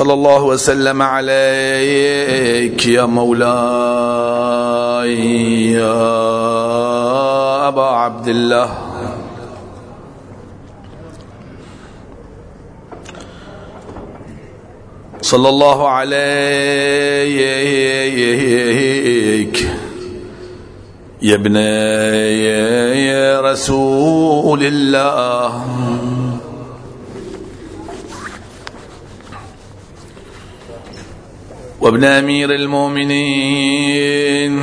صلى الله وسلم عليك يا مولاي يا أبا عبد الله. صلى الله عليك يا ابن رسول الله. وابن أمير المؤمنين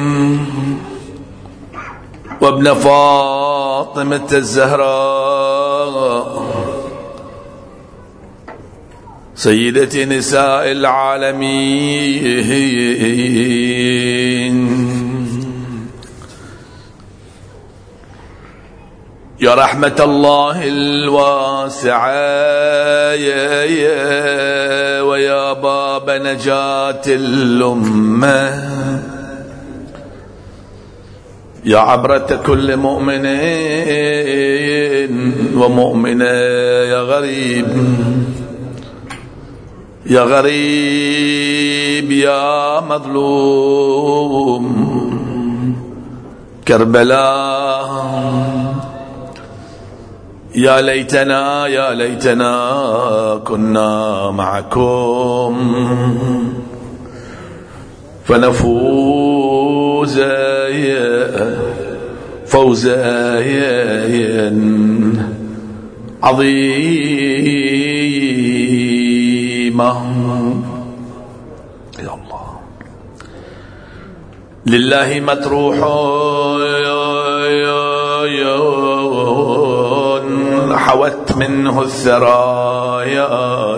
وابن فاطمة الزهراء سيدة نساء العالمين. يا رحمة الله الواسعة ويا باب نجاة الأمة، يا عبرة كل مؤمن ومؤمنة، يا غريب يا غريب يا مظلوم كربلاء. يا ليتنا يا ليتنا كنا معكم فنفوز فوزا عظيما. يا الله لله مطروح حوت منه الثرايا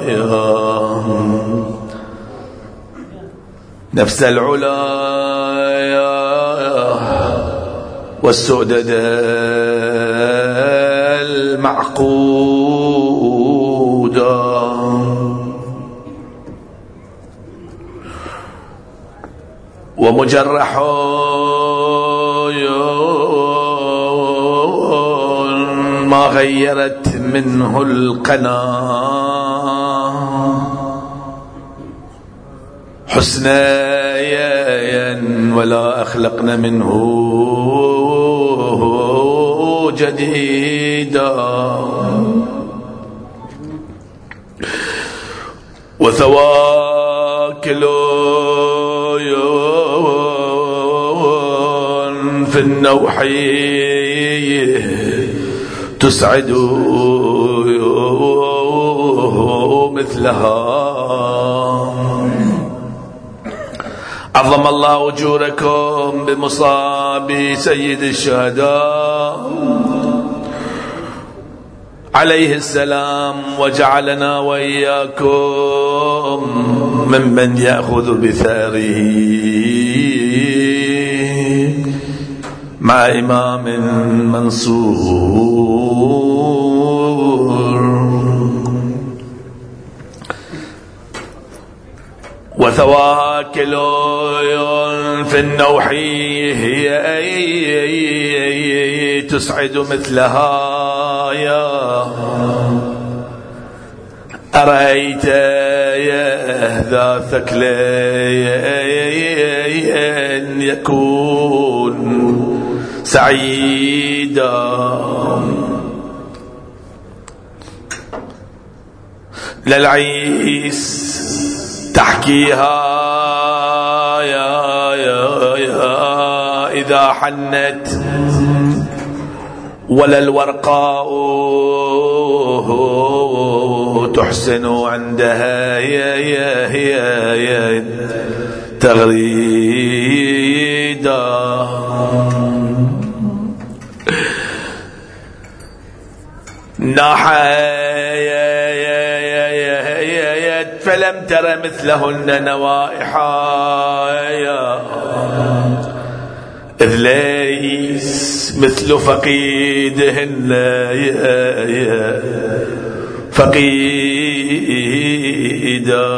نفس العلا والسؤدد المعقودا. ومجرح ما غيرت منه القناة حسنايا ولا أخلقنا منه جديدا. وثواكل في النوح تسعد مثلها. عظم الله أجوركم بمصاب سيد الشهداء عليه السلام، وجعلنا وإياكم ممن يأخذ بثاره مع إمام منصور. وثواكل في النوح هي تسعد مثلها. يا أرأيت يا ذا ثكل يكون سعيدا للعيس تحكيها يا إذا حنت ولا الورقاء تحسن عندها هي تغريدا. ناحيت فلم تر مثلهن نوائحا إذ ليس مثل فقيدهن فقيدا.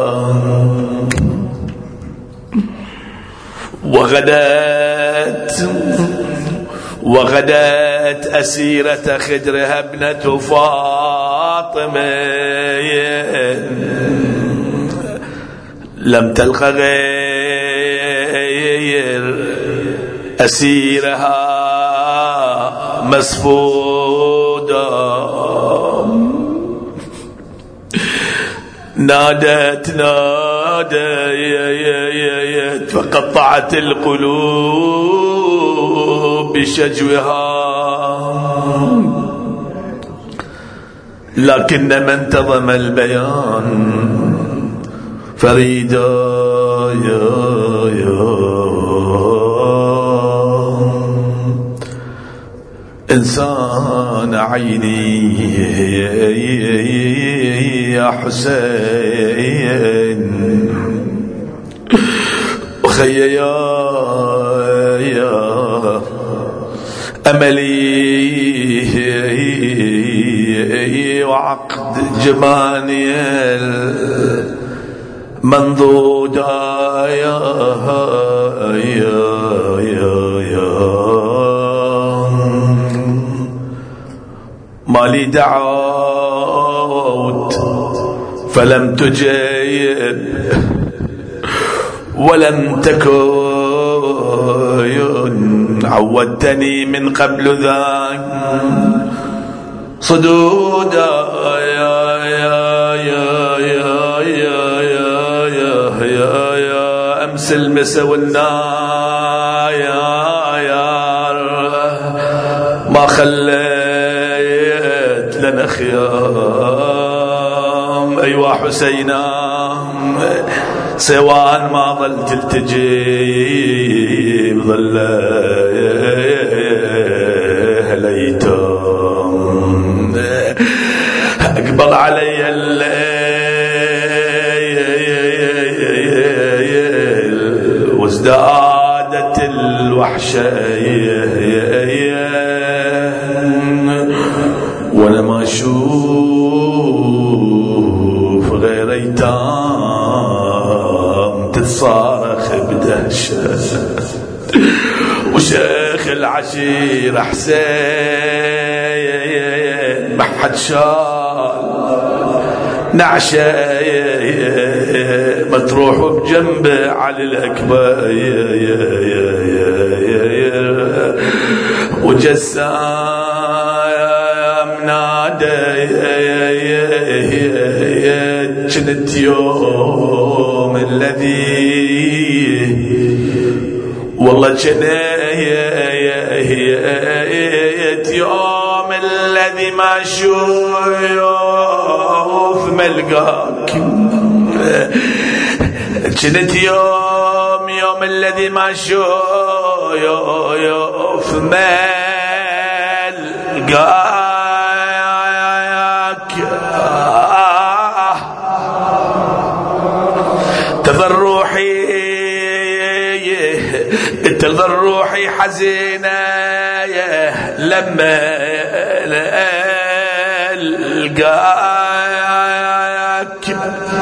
وغدت أسيرة خدرها ابنة فاطمة لم تلق غير أسيرها مسفودا نادت فقطعت القلوب بشجوها لكن من انتظم البيان فريدا إنسان عيني يا حسين أخي يا أملي وعقد جماني منضودا ما لي دعوت فلم تجيب ولم تكن عودتني من قبل ذاك صدودا يا أمس المسا والناير ما خليت لنا خيام أيوا حسينا سواء ما ظل تلتجي ظل هليتم أقبل علي الليل وازدادت الوحشة وانا ما اشوف غير ايتام تتصارخ بدهشة وشيخ العشيرة حسين ما حد شال نعشة مطروح بجنبه علي الأكبر وجسام نادى جنت يوم الذي والله جنيت يوم الذي ما شوف ملقاك جنت يوم الذي ما شوف ملقاك تظل روحي حزينة لما ألقاك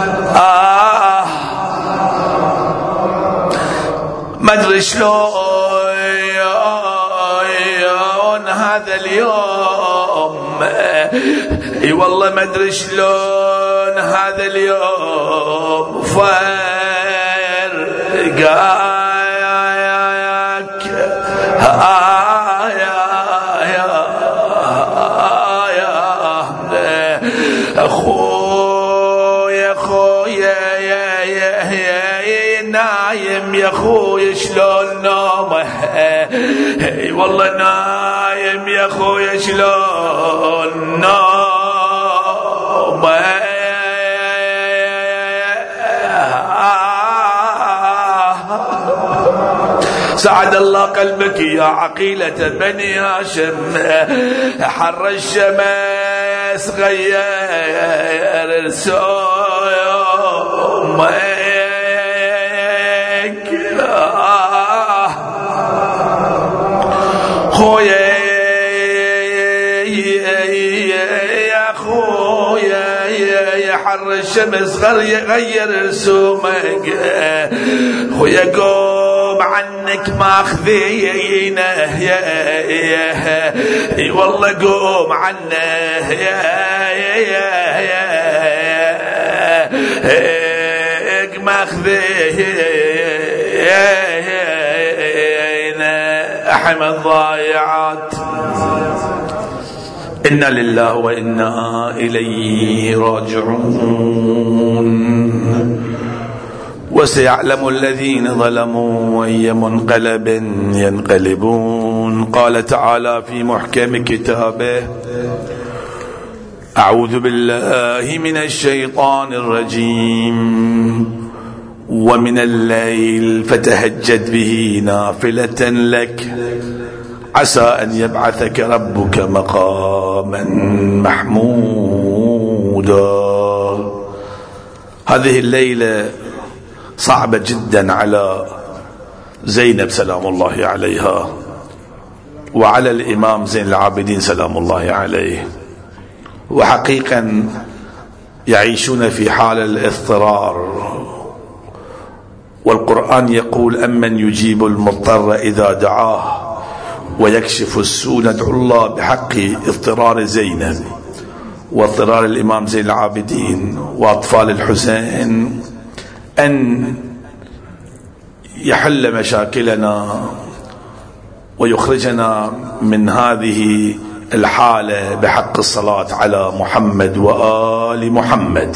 ما أدري شلون هذا اليوم اي والله ما أدري شلون هذا اليوم فرقاك أخويا نايم يا أخويا شلون نومه والله نايم يا أخويا شلون نومه سعد الله قلبك يا عقيلة بني هاشم حر الشمس غير سومك خويا يا خويا يا حر الشمس غير رسومك خويا قوم عنك ماخذينه يا والله قوم عنه يا أحم الضائعات. إنا لله وإنا إليه راجعون. وسيعلم الذين ظلموا أي منقلب ينقلبون. قال تعالى في محكم كتابه: أعوذ بالله من الشيطان الرجيم. ومن الليل فتهجد به نافلة لك عسى أن يبعثك ربك مقاما محمودا. هذه الليلة صعبة جدا على زينب سلام الله عليها، وعلى الإمام زين العابدين سلام الله عليه، وحقيقا يعيشون في حال الاضطرار. والقرآن يقول: أمن يجيب المضطر إذا دعاه ويكشف السوء. ندعو الله بحق اضطرار زينب واضطرار الإمام زين العابدين وأطفال الحسين أن يحل مشاكلنا ويخرجنا من هذه الحالة بحق الصلاة على محمد وآل محمد.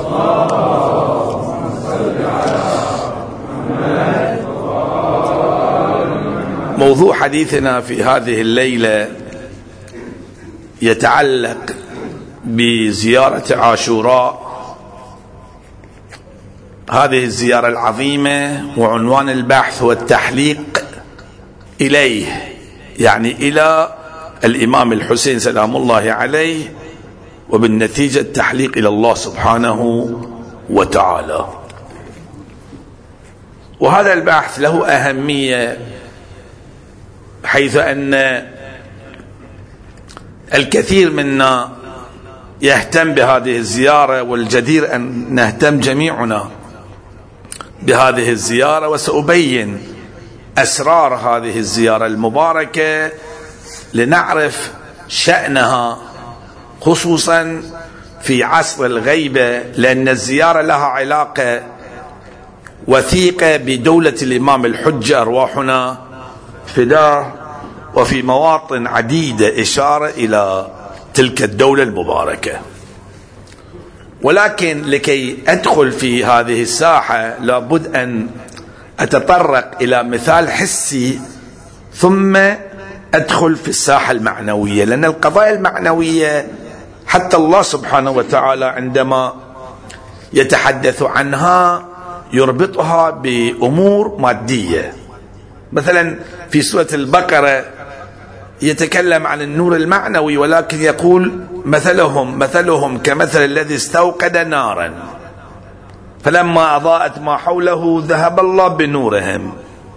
موضوع حديثنا في هذه الليلة يتعلق بزيارة عاشوراء، هذه الزيارة العظيمة، وعنوان البحث هو التحليق إليه، يعني إلى الإمام الحسين سلام الله عليه، وبالنتيجة التحليق إلى الله سبحانه وتعالى. وهذا البحث له أهمية، حيث أن الكثير منا يهتم بهذه الزيارة، والجدير أن نهتم جميعنا بهذه الزيارة. وسأبين أسرار هذه الزيارة المباركة لنعرف شأنها، خصوصا في عصر الغيبة، لأن الزيارة لها علاقة وثيقة بدولة الإمام الحجة أرواحنا فداه، وفي مواطن عديدة إشارة إلى تلك الدولة المباركة. ولكن لكي أدخل في هذه الساحة لابد أن أتطرق إلى مثال حسي، ثم أدخل في الساحة المعنوية، لأن القضايا المعنوية حتى الله سبحانه وتعالى عندما يتحدث عنها يربطها بأمور مادية. مثلا في سورة البقرة يتكلم عن النور المعنوي، ولكن يقول: مثلهم كمثل الذي استوقد نارا فلما أضاءت ما حوله ذهب الله بنورهم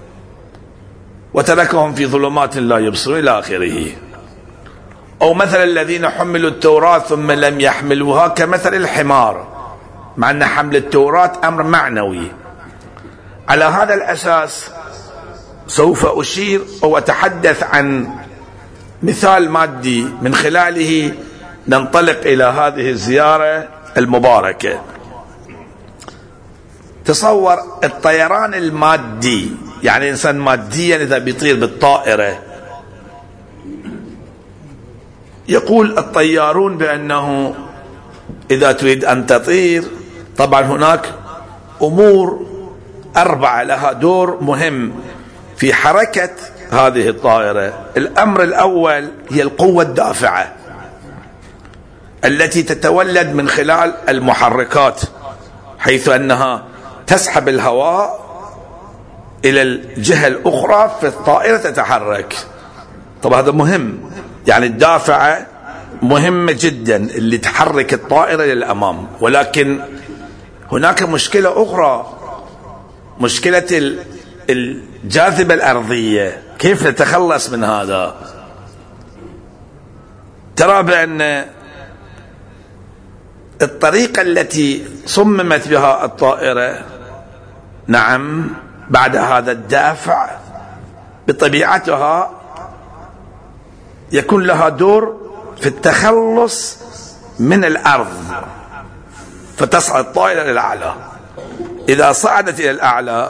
وتركهم في ظلمات لا يبصرون إلى آخره. أو مثل الذين حملوا التوراة ثم لم يحملوها كمثل الحمار، مع أن حمل التوراة أمر معنوي. على هذا الأساس سوف أشير أو أتحدث عن مثال مادي من خلاله ننطلق إلى هذه الزيارة المباركة. تصور الطيران المادي، يعني إنسان ماديا إذا بيطير بالطائرة، يقول الطيارون بأنه إذا تريد أن تطير، طبعا هناك أمور 4 لها دور مهم في حركة هذه الطائرة. الأمر الأول هي القوة الدافعة التي تتولد من خلال المحركات، حيث أنها تسحب الهواء إلى الجهة الأخرى فالطائرة تتحرك. طبعا هذا مهم، يعني الدافعة مهمة جدا اللي تحرك الطائرة للأمام. ولكن هناك مشكلة أخرى، مشكلة الجاذبة الأرضية. كيف نتخلص من هذا؟ ترى بأن الطريقة التي صممت بها الطائرة، نعم، بعد هذا الدافع بطبيعتها يكون لها دور في التخلص من الأرض، فتصعد الطائرة للأعلى. إذا صعدت إلى الأعلى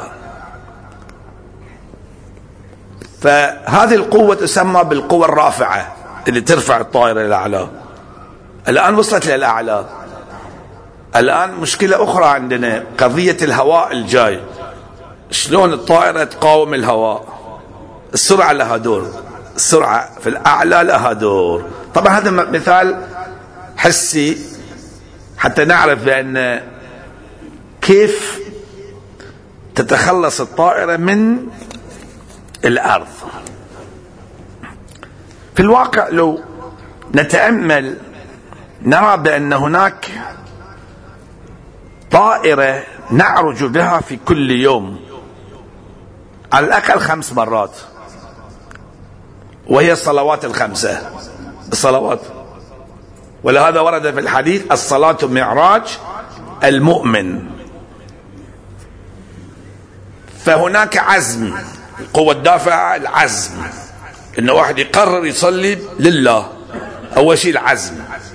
فهذه القوة تسمى بالقوة الرافعة اللي ترفع الطائرة إلى الأعلى. الآن وصلت إلى الأعلى، الآن مشكلة أخرى عندنا، قضية الهواء الجاي. شلون الطائرة تقاوم الهواء؟ السرعة لها دور، السرعة في الأعلى لها دور. طبعا هذا مثال حسي حتى نعرف بأن كيف تتخلص الطائرة من الأرض. في الواقع لو نتأمل نرى بأن هناك طائرة نعرج بها في كل يوم على الأقل 5 مرات، وهي الصلوات ال5. الصلوات، ولهذا ورد في الحديث الصلاة معراج المؤمن. فهناك عزم، القوة الدافعة العزم، إن واحد يقرر يصلي لله. أول شيء العزم،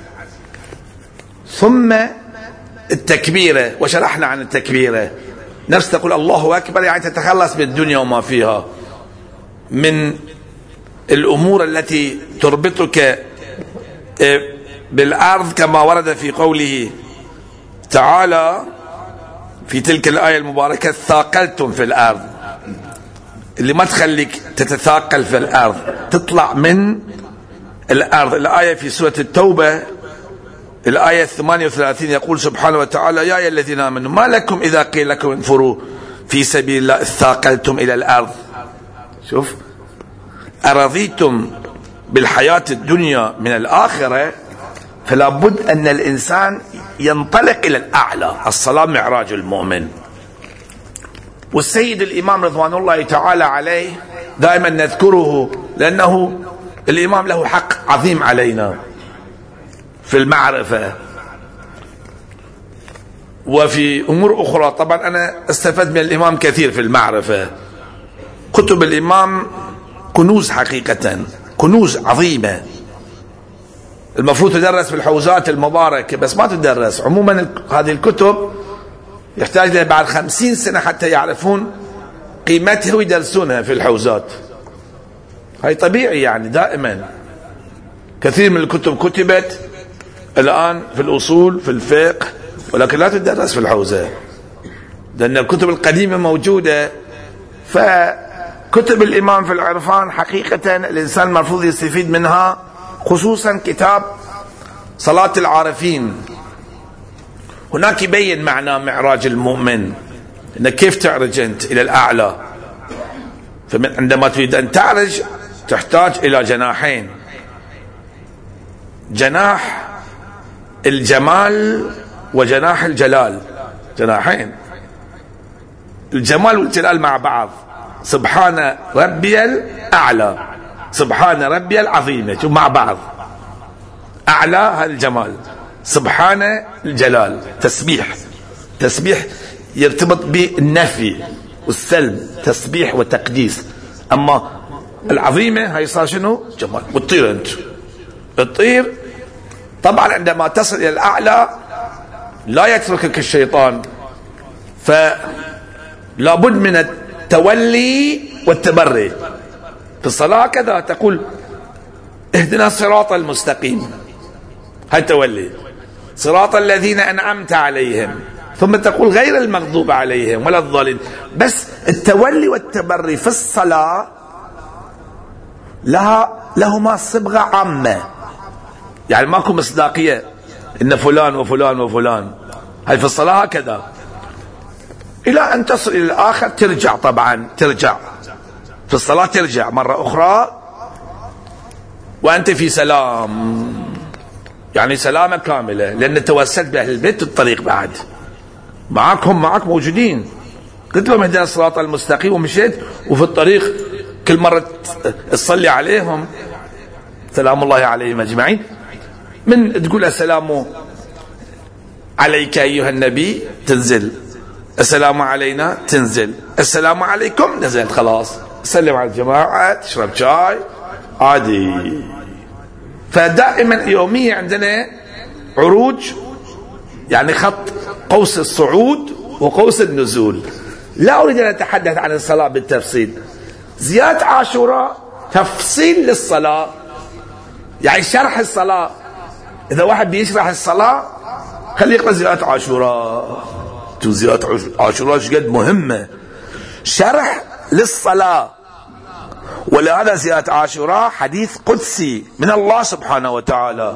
ثم التكبيرة، وشرحنا عن التكبيرة. نفس تقول الله أكبر، يعني تتخلص بالدنيا وما فيها من الأمور التي تربطك بالأرض، كما ورد في قوله تعالى في تلك الآية المباركة ثاقلتم في الأرض، اللي ما تخليك تتثاقل في الأرض، تطلع من الأرض. الآية في سورة التوبة الآية 38 يقول سبحانه وتعالى يا أيها الذين آمنوا ما لكم إذا قيل لكم انفروا في سبيل الله اثاقلتم إلى الأرض. شوف، أرضيتم بالحياة الدنيا من الآخرة، فلا بد أن الإنسان ينطلق إلى الأعلى. الصلاة معراج المؤمن. والسيد الإمام رضوان الله تعالى عليه دائما نذكره، لأنه الإمام له حق عظيم علينا في المعرفة وفي أمور أخرى. طبعا أنا استفدت من الإمام كثير في المعرفة. كتب الإمام كنوز، حقيقة كنوز عظيمة، المفروض تدرس في الحوزات المباركة، بس ما تدرس. عموما هذه الكتب يحتاج لها بعد 50 سنة حتى يعرفون قيمتها ويدرسونها في الحوزات. هاي طبيعي، يعني دائما كثير من الكتب كتبت الآن في الأصول في الفقه، ولكن لا تدرس في الحوزة، لأن الكتب القديمة موجودة. فكتب الإمام في العرفان حقيقة الإنسان المفروض يستفيد منها، خصوصا كتاب صلاة العارفين. هناك يبين معنى معراج المؤمن، إنك كيف تعرج أنت إلى الأعلى. فعندما تريد أن تعرج تحتاج إلى جناحين، جناح الجمال وجناح الجلال، جناحين، الجمال والجلال مع بعض. سبحان ربي الأعلى، سبحان ربي العظيم، مع بعض. أعلى هذا الجمال، سبحان الجلال، تسبيح. تسبيح يرتبط بالنفي والسلب، تسبيح وتقديس. أما العظيمة هي صار شنو؟ جمال. والطير أنت الطير طبعا عندما تصل إلى الأعلى لا يتركك الشيطان، فلا بد من التولي والتبري. في الصلاة كذا تقول اهدنا الصراط المستقيم، هاي تولي، صراط الذين أنعمت عليهم، ثم تقول غير المغضوب عليهم ولا الضالين. بس التولي والتبري في الصلاة لهما صبغة عامة، يعني ماكو مصداقية إن فلان وفلان وفلان. هاي في الصلاة هكذا، إلى أن تصل إلى الآخر ترجع. طبعا ترجع في الصلاة، ترجع مرة أخرى وأنت في سلام، يعني سلامة كاملة، لأن توسلت بأهل البيت الطريق بعد معك، هم معك موجودين. قلت لهم اهدنا الصراط المستقيم ومشيت، وفي الطريق كل مرة تصلي عليهم سلام الله عليهم أجمعين. من تقول السلام عليك أيها النبي تنزل، السلام علينا تنزل، السلام عليكم نزلت، خلاص سلم على الجماعة، تشرب شاي عادي. فدائما يوميا عندنا عروج، يعني خط قوس الصعود وقوس النزول. لا أريد أن أتحدث عن الصلاة بالتفصيل. زيادة عاشوراء تفصيل للصلاة، يعني شرح الصلاة. إذا واحد بيشرح الصلاة خليه يقرأ زيادة عاشوراء. زيادة عاشوراء شقد مهمة، شرح للصلاة. ولهذا زيادة عاشوراء حديث قدسي من الله سبحانه وتعالى.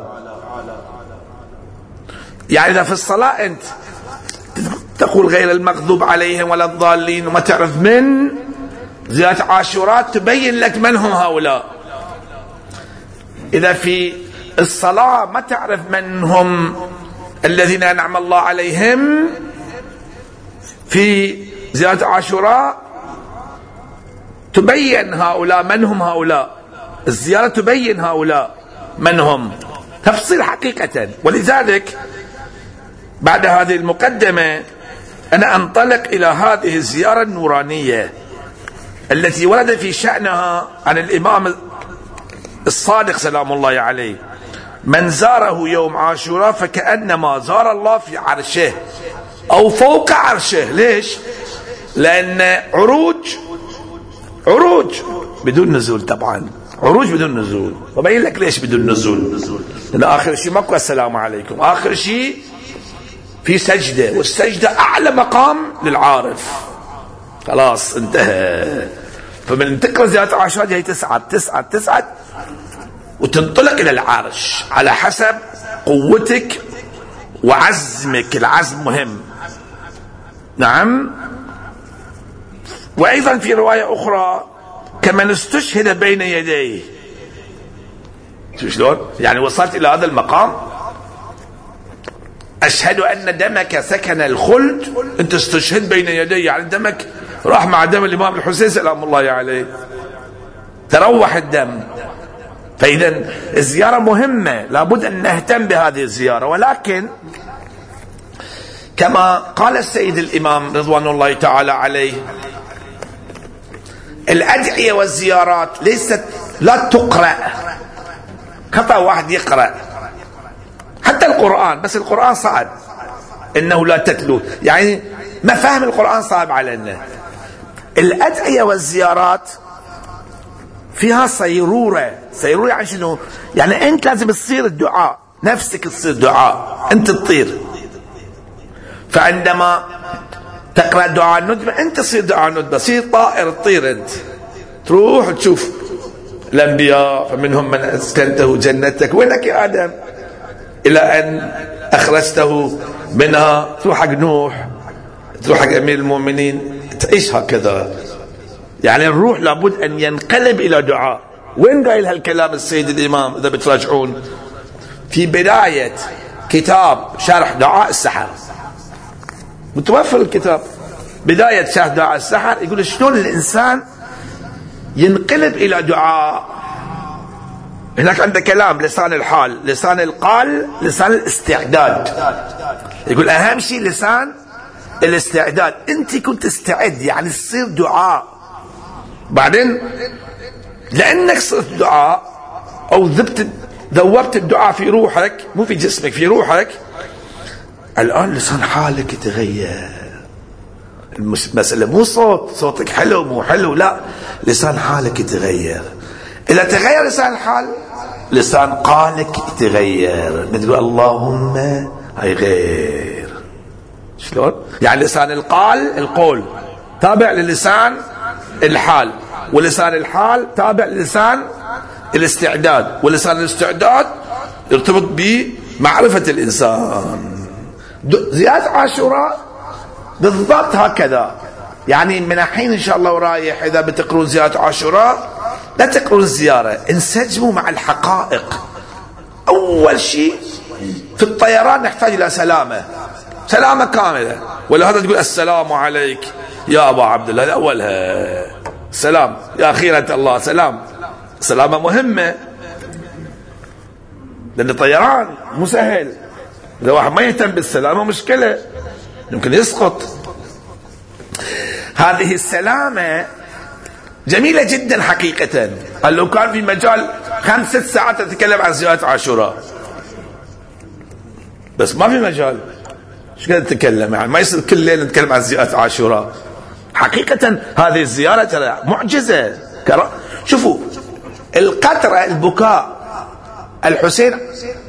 يعني إذا في الصلاة أنت تقول غير المغضوب عليهم ولا الضالين وما تعرف من، زيادة عاشوراء تبين لك من هم هؤلاء. إذا في الصلاة ما تعرف من هم الذين أنعم الله عليهم، في زيادة عاشوراء تبين هؤلاء من هم هؤلاء. الزيارة تبين هؤلاء من هم تفصيل حقيقة. ولذلك بعد هذه المقدمة أنا أنطلق إلى هذه الزيارة النورانية التي ورد في شأنها عن الإمام الصادق سلام الله عليه: من زاره يوم عاشوراء فكأنما زار الله في عرشه أو فوق عرشه. ليش؟ لأن عروج بدون نزول، طبعا عروج بدون نزول. وبين لك ليش بدون نزول. لأن آخر شيء ماكو السلام عليكم، آخر شيء في سجدة، والسجدة أعلى مقام للعارف. خلاص انتهى. فمن تقرأ زيادة عاشوراء هي تسعد وتنطلق إلى العرش على حسب قوتك وعزمك. العزم مهم. نعم. وأيضا في رواية أخرى: كمن استشهد بين يديه. شلون؟ يعني وصلت إلى هذا المقام، أشهد أن دمك سكن الخلد، أنت استشهد بين يدي، يعني دمك راح مع دم الإمام الحسين سلام الله عليه، تروح الدم. فإذا الزيارة مهمة، لابد أن نهتم بهذه الزيارة. ولكن كما قال السيد الإمام رضوان الله تعالى عليه: الأدعية والزيارات ليست لا تقرأ. خطأ واحد يقرأ حتى القرآن، بس القرآن صعب إنه لا تتلو، يعني ما فهم القرآن صعب علينا. الأدعية والزيارات فيها صيرورة. يعني شنو؟ يعني أنت لازم تصير الدعاء، نفسك تصير دعاء، أنت تطير. فعندما تقرأ دعاء الندبة أنت تصير دعاء الندبة، تصير طائر تطير، أنت تروح تشوف الأنبياء فمنهم من أسكنته جنتك، وينك يا آدم؟ إلى أن أخرجته منها، تروح حق نوح، تروح حق أمير المؤمنين، تعيش هكذا. يعني الروح لابد أن ينقلب إلى دعاء. وين قايل هالكلام السيد الإمام؟ إذا بتراجعون في بداية كتاب شرح دعاء السحر، متوفر الكتاب، بداية شرح دعاء السحر، يقول شلون الإنسان ينقلب إلى دعاء. هناك عنده كلام لسان الحال، لسان القال، لسان الاستعداد. يقول أهم شيء لسان الاستعداد. أنت كنت تستعد، يعني تصير دعاء. بعدين لأنك صرت دعاء أو ذوبت الدعاء في روحك، مو في جسمك، في روحك، الآن لسان حالك يتغير. المسألة مو صوتك حلو مو حلو، لا، لسان حالك يتغير. إذا تغير لسان الحال، لسان قالك يتغير. نقول اللهم هاي غير. شلون؟ يعني لسان القال، القول تابع للسان الحال، ولسان الحال تابع للسان الاستعداد، ولسان الاستعداد يرتبط بمعرفة الإنسان. زيادة عاشوراء بالضبط هكذا. يعني من الحين إن شاء الله ورايح إذا بتقرون زيادة عاشوراء لا تقرون الزيارة، انسجموا مع الحقائق. أول شيء في الطيران نحتاج إلى سلامة كاملة، ولهذا تقول السلام عليك يا أبا عبد الله، أولها سلام، يا خيرة الله سلام. سلامة مهمة، لأن الطيران مو سهل. إذا واحد ما يهتم بالسلامة مشكلة، يمكن يسقط. هذه السلامة جميلة جدا حقيقة. قال لو كان في مجال 5-6 ساعات أتكلم عن زيادة عاشوراء، بس ما في مجال. ايش قاعد نتكلم؟ يعني ما يصير كل ليله نتكلم عن زيارة عاشوراء. حقيقة هذه الزيارة ترى معجزة. شوفوا القطرة، البكاء الحسين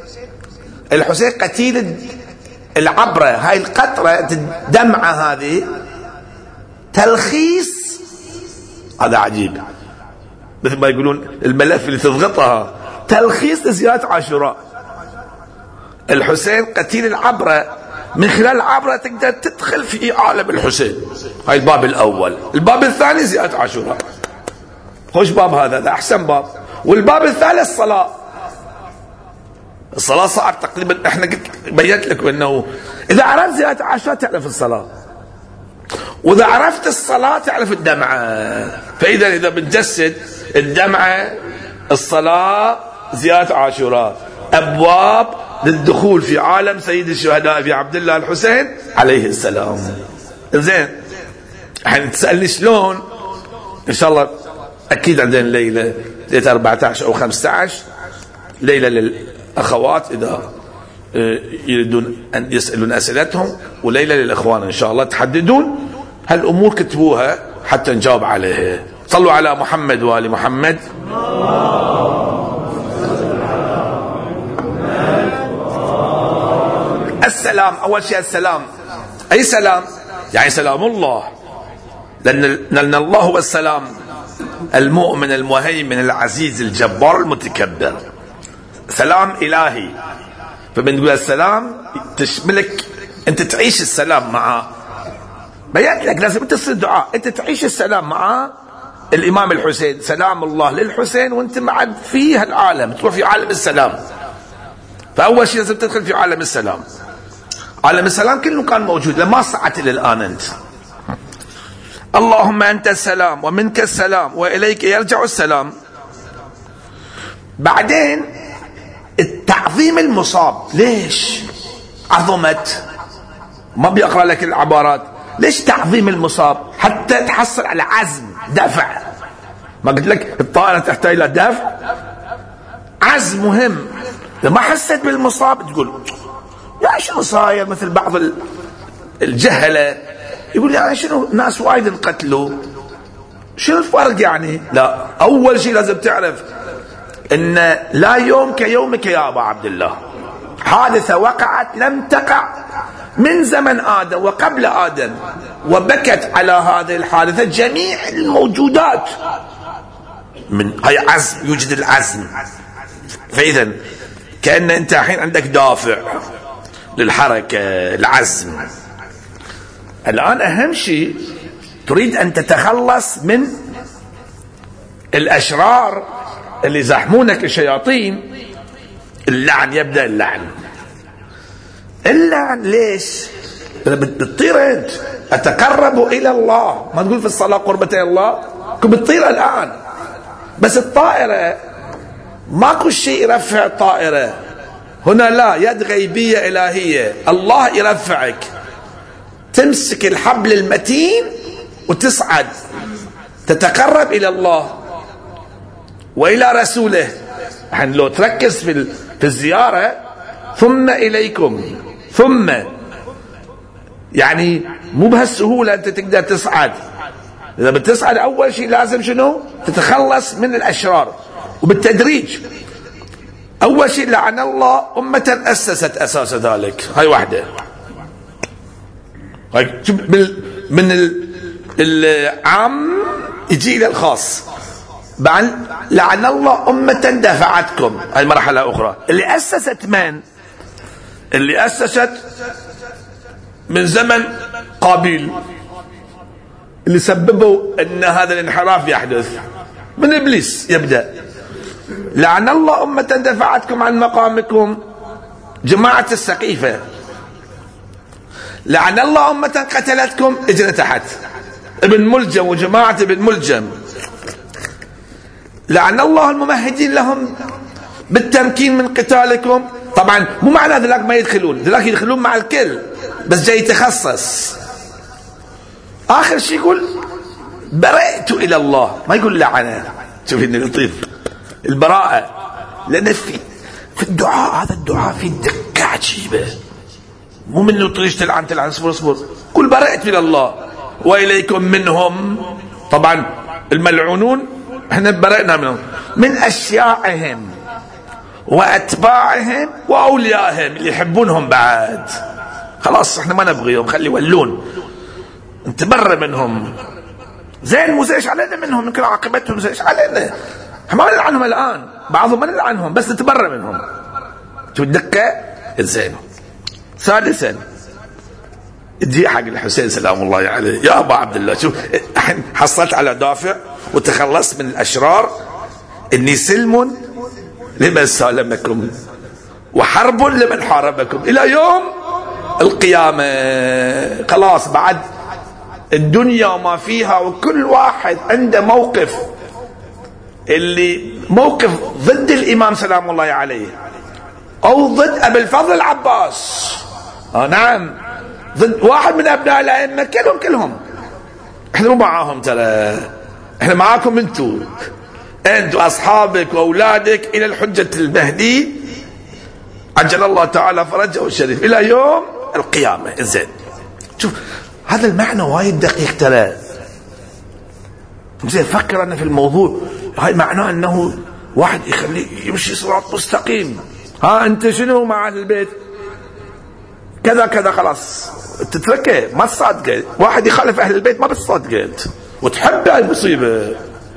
قتيل العبرة، هاي القطرة الدمعة هذه تلخيص. هذا عجيب، مثل ما يقولون الملف اللي تضغطها تلخيص لزيارة عاشوراء. الحسين قتيل العبرة، من خلال العبرة تقدر تدخل في عالم الحسين. هاي الباب الأول. الباب الثاني زيارة عاشوراء، خوش باب هذا أحسن باب. والباب الثالث الصلاة صعب تقريبا. احنا بينت لكم انه اذا عرفت زيارة عاشوراء تعرف الصلاة، واذا عرفت الصلاة تعرف الدمعة. فاذا اذا بنجسد الدمعة، الصلاة، زيارة عاشوراء، ابواب للدخول في عالم سيد الشهداء في عبد الله الحسين عليه السلام. زين، الحين تسألني شلون؟ ان شاء الله اكيد عندنا ليلة 14 او 15 ليلة للاخوات اذا يريدون ان يسألون اسئلتهم، وليلة للاخوان ان شاء الله. تحددون هالامور كتبوها حتى نجاوب عليها. صلوا على محمد وآل محمد. السلام، اول شيء السلام. اي سلام؟ يعني سلام الله، لان الله هو السلام، المؤمن المهيمن العزيز الجبار المتكبر. سلام الهي. فبنقول السلام تشملك انت تعيش السلام معه. بيان لك لازم تصير دعاء، انت تعيش السلام مع الامام الحسين، سلام الله للحسين، وانت معد في هالعالم، تروح في عالم السلام. فاول شيء لازم تدخل في عالم السلام. عالم السلام كله كان موجود، لما صعدت الى الان انت. اللهم انت السلام ومنك السلام واليك يرجع السلام. بعدين التعظيم المصاب. ليش عظمت؟ ما بيقرأ لك العبارات. ليش تعظيم المصاب؟ حتى تحصل على عزم دفع. ما قلت لك الطائرة تحتاج إلى دفع؟ عزم مهم. إذا ما حسيت بالمصاب تقول يا شنو صاير؟ مثل بعض الجهلة يقول يا شنو ناس وايد انقتلوا، شنو الفرق يعني؟ لا، أول شيء لازم تعرف إن لا يوم كيومك يا أبا عبد الله. حادثة وقعت لم تقع من زمن آدم وقبل آدم، وبكت على هذه الحادثة جميع الموجودات. من هاي عزم، يوجد العزم. فإذا كأن أنت الحين عندك دافع للحركة، العزم. الآن أهم شيء تريد أن تتخلص من الأشرار اللي يزاحمونك، الشياطين. اللعن، يبدأ اللعن ليش؟ بتطير انت. اتقرب الى الله، ما تقول في الصلاة قربة الى الله، بتطير الان. بس الطائرة ماكو شيء يرفع الطائرة هنا، لا، يد غيبية الهية، الله يرفعك. تمسك الحبل المتين وتصعد، تتقرب الى الله والى رسوله. يعني لو تركز في الزيارة، ثم اليكم، ثم يعني مو بهالسهولة انت تقدر تصعد. اذا بتصعد اول شيء لازم شنو؟ تتخلص من الاشرار، وبالتدريج. اول شيء لعن الله امة اسست اساس ذلك. هاي واحدة. من العام يجي الى الخاص. بعد لعن الله أمة دفعتكم، هاي مرحلة أخرى. اللي أسست من؟ اللي أسست من زمن قابيل، اللي سببوا أن هذا الانحراف يحدث من إبليس. يبدأ لعن الله أمة دفعتكم عن مقامكم، جماعة السقيفة. لعن الله أمة قتلتكم، اجرى تحت ابن ملجم وجماعة ابن ملجم. لعن الله الممهدين لهم بالتمكين من قتالكم. طبعا مو معنى ذلك ما يدخلون، ذلك يدخلون مع الكل، بس جاي يتخصص. آخر شيء يقول برأت إلى الله، ما يقول لعنة. شوف إني لطيف، البراءة. لأن في الدعاء، هذا الدعاء في دقة عجيبة. مو منه تريش تلعن اصبر قل برأت من الله وإليكم منهم. طبعا الملعونون احنا برأنا منهم من أشياعهم وأتباعهم وأوليائهم اللي يحبونهم بعد. خلاص احنا ما نبغيهم، خلي يولون، نتبرى منهم. زين مو زيش علينا منهم، يمكن عاقبتهم زيش علينا. احنا ما نلعنهم الآن، بعضهم ما نلعنهم بس نتبرى منهم. تدقة زين. ثالثا تجي حق الحسين سلام الله عليه، يا ابا عبد الله شوف الحين حصلت على دافع وتخلصت من الاشرار، اني سلم لمن سالمكم وحرب لمن حاربكم الى يوم القيامه. خلاص بعد الدنيا ما فيها وكل واحد عنده موقف، اللي موقف ضد الامام سلام الله عليه او ضد ابي الفضل العباس، نعم ضد واحد من ابناء الائمه، كلهم احنا مو معاهم، ترى احنا معاكم انتم اصحابك واولادك الى الحجه المهدي عجل الله تعالى فرجه الشريف الى يوم القيامه. زين شوف هذا المعنى وايد دقيق ترى. زين فكر انا في الموضوع، هاي معناه انه واحد يخليه يمشي صراط مستقيم. انت شنو مع اهل البيت كذا كذا، خلاص تتركه ما تصادقه. واحد يخالف اهل البيت ما بتصادقه وتحب هاي المصيبه.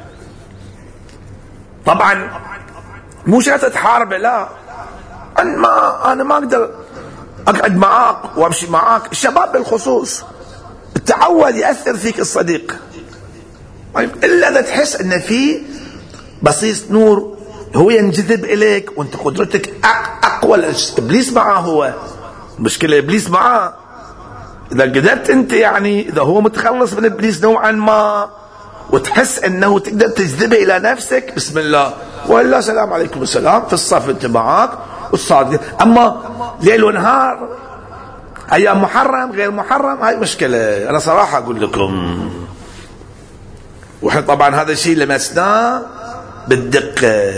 طبعا مو شرط تحاربه، لا، انا ما اقدر اقعد معاك وامشي معاك. الشباب بالخصوص التعود ياثر فيك الصديق، الا اذا تحس ان في بصيص نور هو ينجذب اليك وانت قدرتك اقوى. ابليس معاه، هو مشكله ابليس معاه. اذا قدرت انت يعني اذا هو متخلص من ابليس نوعا ما وتحس انه تقدر تجذبه الى نفسك، بسم الله، والا سلام عليكم السلام في الصف انت معاك والصادق. اما ليل ونهار ايام محرم غير محرم هاي مشكله. انا صراحه اقول لكم، واحنا طبعا هذا الشيء لمسناه بالدقه،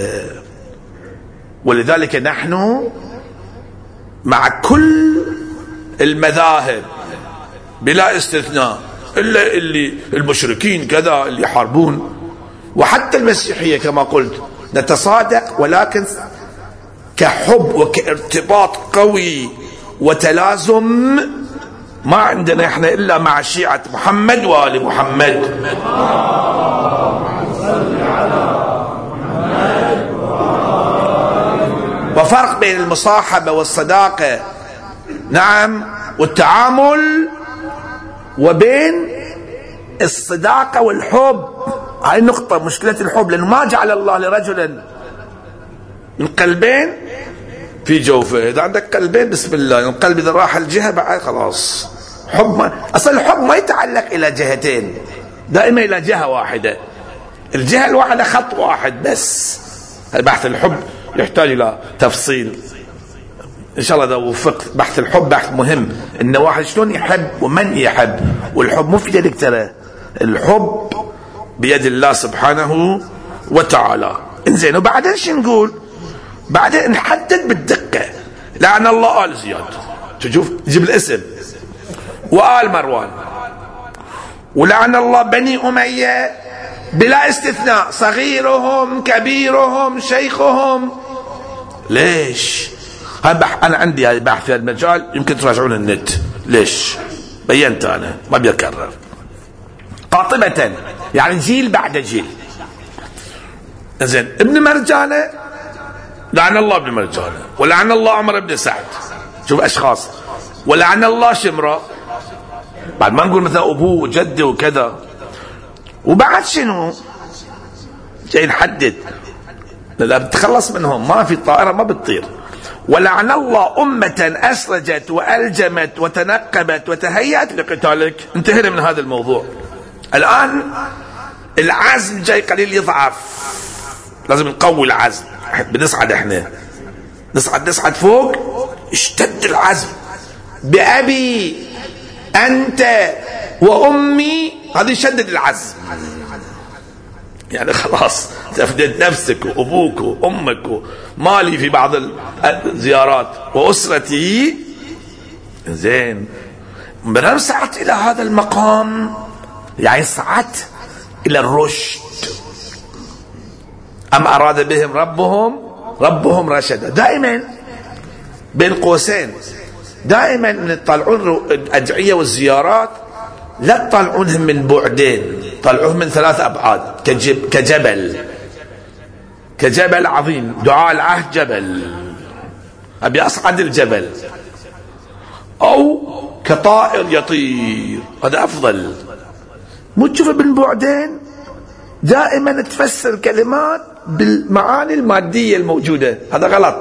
ولذلك نحن مع كل المذاهب بلا استثناء، الا اللي المشركين كذا اللي يحاربون، وحتى المسيحيه كما قلت نتصادق، ولكن كحب وكارتباط قوي وتلازم ما عندنا احنا الا مع شيعه محمد وال محمد. وفرق بين المصاحبه والصداقه، نعم، والتعامل، وبين الصداقه والحب. هاي النقطه مشكله الحب، لانه ما جعل الله لرجل من قلبين في جوفه. اذا عندك قلبين بسم الله، القلب اذا راح الجهه بعد خلاص حب. ما اصل الحب ما يتعلق الى جهتين، دائما الى جهه واحده. الجهه الواحده خط واحد بس. بحث الحب يحتاج الى تفصيل ان شاء الله. اذا وفقت بحث الحب بحث مهم، ان واحد شلون يحب ومن يحب، والحب مو في يدك ترى، الحب بيد الله سبحانه وتعالى. انزين وبعدين شو نقول؟ بعدين نحدد بالدقه. لعن الله آل زياد، تشوف تجيب الاسم، وآل مروان، ولعن الله بني أمية بلا استثناء، صغيرهم كبيرهم شيخهم. ليش؟ انا عندي هذا بحث في المجال، يمكن تراجعون النت. ليش؟ بينت انا ما بيكرر قاطبة، يعني جيل بعد جيل. زين ابن مرجانة لعن الله ابن مرجانة، ولعن الله عمر بن سعد، شوف اشخاص، ولعن الله شمرة. بعد ما نقول مثلا ابوه وجده وكذا، وبعد شنو؟ جاي نحدد، لا بتخلص منهم، ما في طائرة ما بتطير. ولعن الله أمة أسرجت وألجمت وتنقبت وتهيأت لقتالك. انتهينا من هذا الموضوع. الآن العزم جاي قليل يضعف، لازم نقوي العزم. بنصعد احنا، نصعد فوق، اشتد العزم. بأبي أنت وأمي، هذا يشدد العزم. يعني خلاص تفدد نفسك وأبوك وأمك ومالي في بعض الزيارات وأسرتي، زين، من صعدت إلى هذا المقام يعني صعدت إلى الرشد. أم أراد بهم ربهم رشدا. دائما بين قوسين، دائما تطلعون الأدعية والزيارات لا تطلعونهم من بعدين، طلعوهم من 3 أبعاد. كجبل عظيم، دعاء العهد جبل، أبي أصعد الجبل، أو كطائر يطير، هذا أفضل. مو تشوفه من بعدين، دائما تفسر كلمات بالمعاني المادية الموجودة، هذا غلط.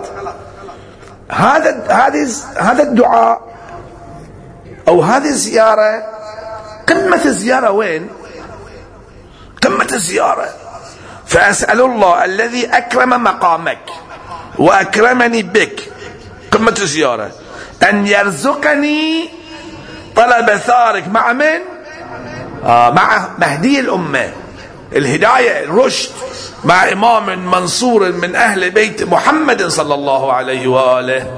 هذا الدعاء أو هذه الزيارة، قمة الزيارة وين؟ قمة الزيارة فأسأل الله الذي أكرم مقامك وأكرمني بك، قمة الزيارة، أن يرزقني طلب ثارك مع من؟ مع مهدي الأمة، الهداية، الرشد، مع إمام منصور من أهل بيت محمد صلى الله عليه وآله.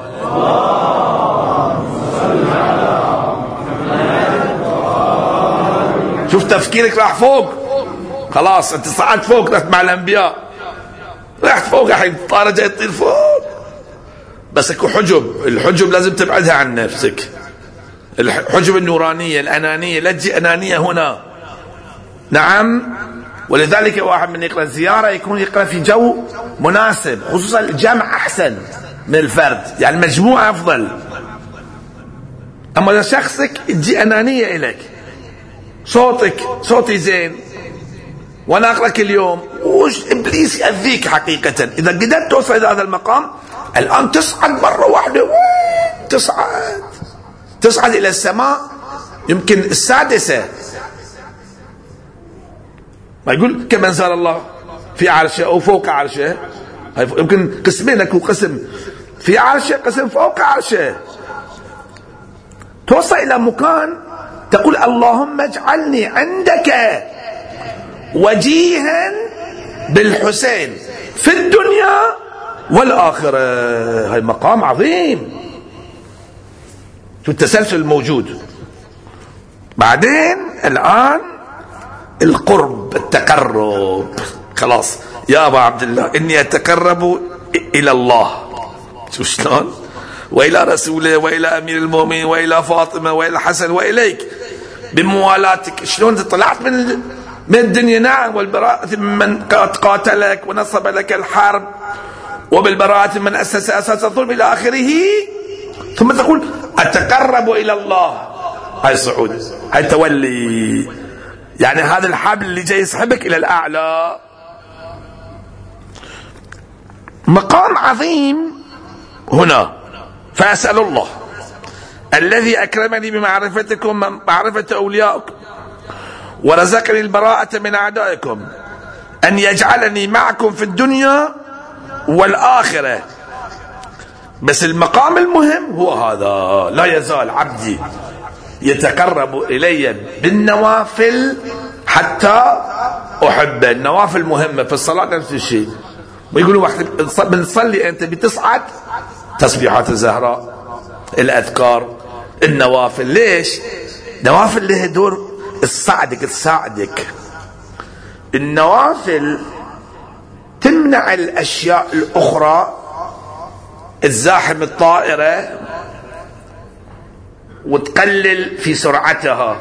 شوف تفكيرك راح فوق، خلاص انت صعدت فوق، رحت مع الأنبياء، رحت فوق، الحين الطائرة جاي تطير فوق. بس اكو الحجب لازم تبعدها عن نفسك، الحجب النورانية الأنانية، لا تجي أنانية هنا. نعم، ولذلك واحد من يقرأ الزيارة يكون يقرأ في جو مناسب، خصوصا الجمع أحسن من الفرد، يعني المجموعة أفضل. أما إذا شخصك تجي أنانية إليك، صوتي زين وأنا أقرأ كل يوم، وش إبليس يأذيك حقيقة. إذا قدرت توصل إلى هذا المقام الآن، تصعد مرة واحدة، تصعد إلى السماء، يمكن السادسة. ما يقول كمن زار الله في عرشه أو فوق عرشه، يمكن قسمين، اكو قسم في عرشه، قسم فوق عرشه. توصل إلى مكان تقول اللهم اجعلني عندك وجيها بالحسين في الدنيا والآخرة. هاي مقام عظيم، شو التسلسل الموجود. بعدين الآن القرب، التقرب، خلاص يا أبا عبد الله إني أتقرب إلى الله، شو شلون؟ وإلى رسوله وإلى أمير المؤمنين وإلى فاطمة وإلى الحسن وإليك بموالاتك. شلون طلعت من الدنيا؟ نعم، والبراءة ممن قاتلك ونصب لك الحرب، وبالبراءة من أسس أساس الظلم إلى آخره. ثم تقول أتقرب إلى الله. هاي صعود، هاي تولي، يعني هذا الحبل اللي جاي يسحبك إلى الأعلى. مقام عظيم هنا. فأسأل الله الذي أكرمني بمعرفتكم، معرفة أوليائكم، ورزقني البراءة من أعدائكم، أن يجعلني معكم في الدنيا والآخرة. بس المقام المهم هو هذا: لا يزال عبدي يتقرب إلي بالنوافل حتى أحبه. النوافل مهمة، في الصلاة نفس الشيء. ويقولوا وقت بنصلي أنت بتصعد تسبيحات الزهراء، الأذكار، النوافل. ليش؟ نوافل لها دور تساعدك. النوافل تمنع الأشياء الأخرى، الزاحم الطائرة، وتقلل في سرعتها.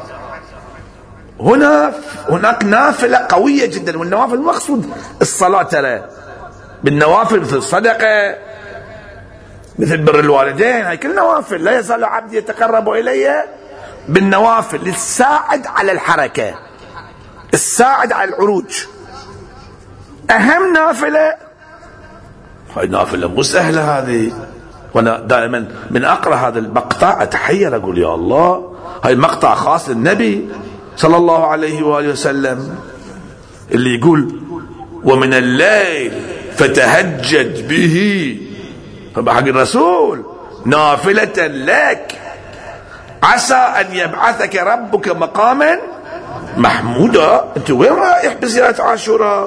هناك نافلة قوية جدا، والنوافل المقصود الصلاة. ترى بالنوافل مثل الصدقة، مثل بر الوالدين، هاي كل نوافل. لا يزال عبدي يتقرب إلي بالنوافل للساعد على الحركة، الساعد على العروج. أهم نافلة، هاي نافلة مو سهلة هذه. وانا دائما من اقرا هذا المقطع اتحير، اقول يا الله، هاي مقطع خاص للنبي صلى الله عليه واله وسلم، اللي يقول ومن الليل فتهجد به، حق الرسول، نافلة لك عسى ان يبعثك ربك مقاما محمودا. انت وين رايح بزيارة عاشوراء؟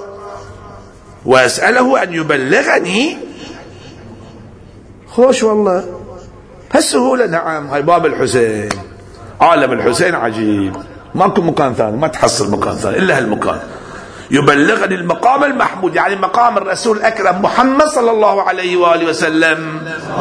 واسأله ان يبلغني. خوش والله، هالسهولة. نعم، هاي باب الحسين، عالم الحسين عجيب، ماكو مكان ثاني، ما تحصل مكان ثاني إلا هالمكان. يبلغني المقام المحمود، يعني مقام الرسول الأكرم محمد صلى الله عليه وآله وسلم.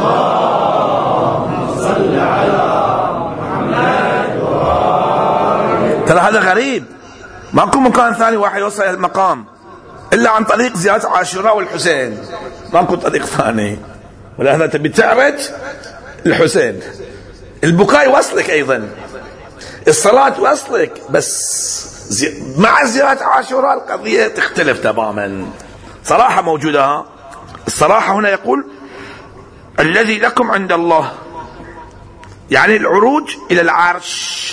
صل على محمد. ترى هذا غريب، ماكو مكان ثاني واحد يوصل إلى المقام إلا عن طريق زيارة عاشوراء والحسين، ماكو طريق ثاني. ولهذا تبي تعرج الحسين، البكاء وصلك أيضا، الصلاة وصلك، بس مع زيارة عاشوراء القضية تختلف تماما. صراحة موجودة. الصراحة هنا يقول الذي لكم عند الله، يعني العروج إلى العرش.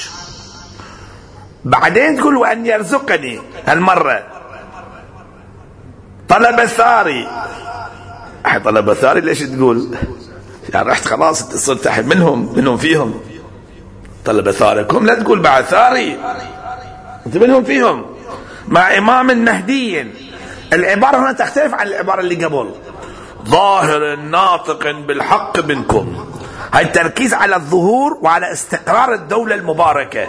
بعدين تقول وأن يرزقني، هالمرة طلب ثاري. طلب ثاري ليش تقول؟ يعني رحت خلاص صرت أحد منهم فيهم. طلب ثاركم، لا تقول بعد ثاري، انت منهم فيهم، مع إمام مهدي. العبارة هنا تختلف عن العبارة اللي قبل. ظاهر ناطق بالحق منكم، هاي التركيز على الظهور وعلى استقرار الدولة المباركة.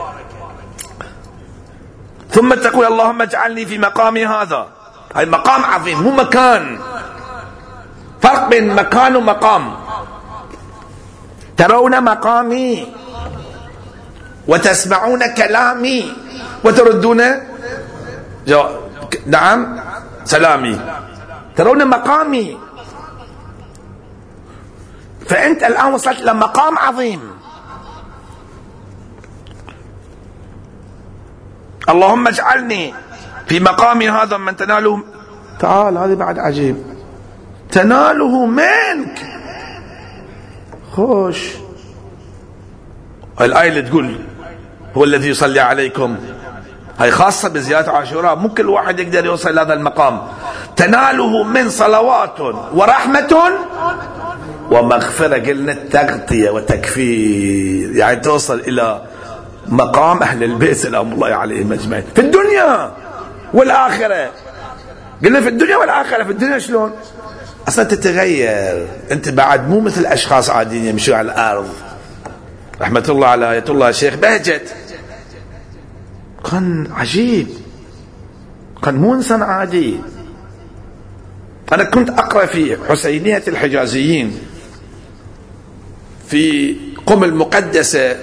ثم تقول اللهم اجعلني في مقامي هذا. هاي مقام عظيم، مو مكان، فرق بين مكان ومقام. ترون مقامي وتسمعون كلامي وتردون نعم سلامي. ترون مقامي، فأنت الآن وصلت إلى مقام عظيم. اللهم اجعلني في مقامي هذا من تناله. تعال، هذه بعد عجيب، تناله منك. خوش، الآية اللي تقول هو الذي يصلي عليكم، هاي خاصة بزيارة عاشوراء، مو كل واحد يقدر يوصل إلى هذا المقام. تناله من صلوات ورحمة ومغفرة، قلنا تغطية وتكفير، يعني توصل إلى مقام أهل البيت سلام الله عليهم أجمعين في الدنيا والآخرة. قلنا في الدنيا والآخرة. في الدنيا شلون؟ أصلا تتغير، أنت بعد مو مثل أشخاص عاديين يمشوا على الأرض. رحمة الله على آية الله الشيخ بهجت، كان عجيب، كان مو إنسان عادي. أنا كنت أقرأ في حسينية الحجازيين في قم المقدسة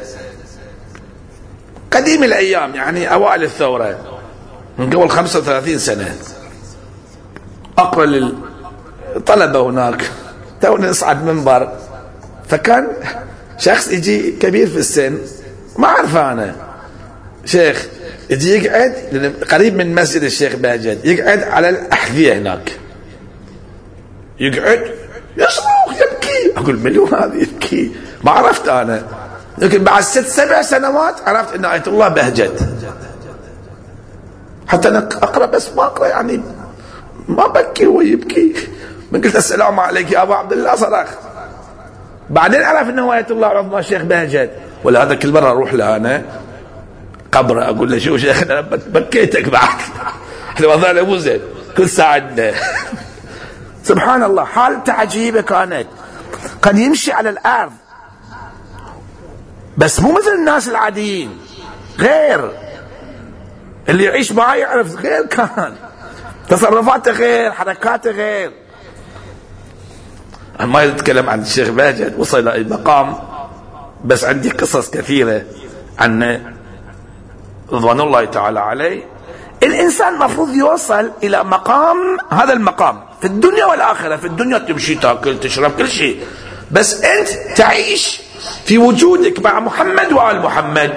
قديم الأيام، يعني أوائل الثورة من قبل 35 سنة. أقرأ للطلبة هناك، توني نصعد منبر، فكان شخص يجي كبير في السن، ما أعرفه أنا، شيخ يجي يقعد قريب من مسجد الشيخ بهجت، يقعد على الأحذية هناك، يقعد يصرخ يبكي. أقول منو هذا يبكي؟ ما عرفت أنا، لكن بعد 6-7 سنوات عرفت أن آية الله بهجت. حتى أنا أقرأ بس ما أقرأ، يعني ما بكي ويبكي. من قلت السلام عليك يا أبو عبد الله صرخ. بعدين عرف أنه آية الله عظمى الشيخ بهجت. ولهذا كل مرة أروح له أنا قبره أقول له شو شيخ أنا بكيتك بعد، احنا وضعنا مو زين، كل ساعدنا. سبحان الله، حالته عجيبة كانت. كان يمشي على الأرض بس مو مثل الناس العاديين، غير اللي يعيش معاه يعرف، غير كان تصرفاته غير، حركاته غير. أنا ما يتكلم عن الشيخ بهجت، وصل إلى أي مقام، بس عندي قصص كثيرة عنه رضوان الله تعالى عليه. الإنسان مفروض يوصل إلى مقام، هذا المقام في الدنيا والآخرة. في الدنيا تمشي تاكل تشرب كل شيء، بس أنت تعيش في وجودك مع محمد وآل محمد.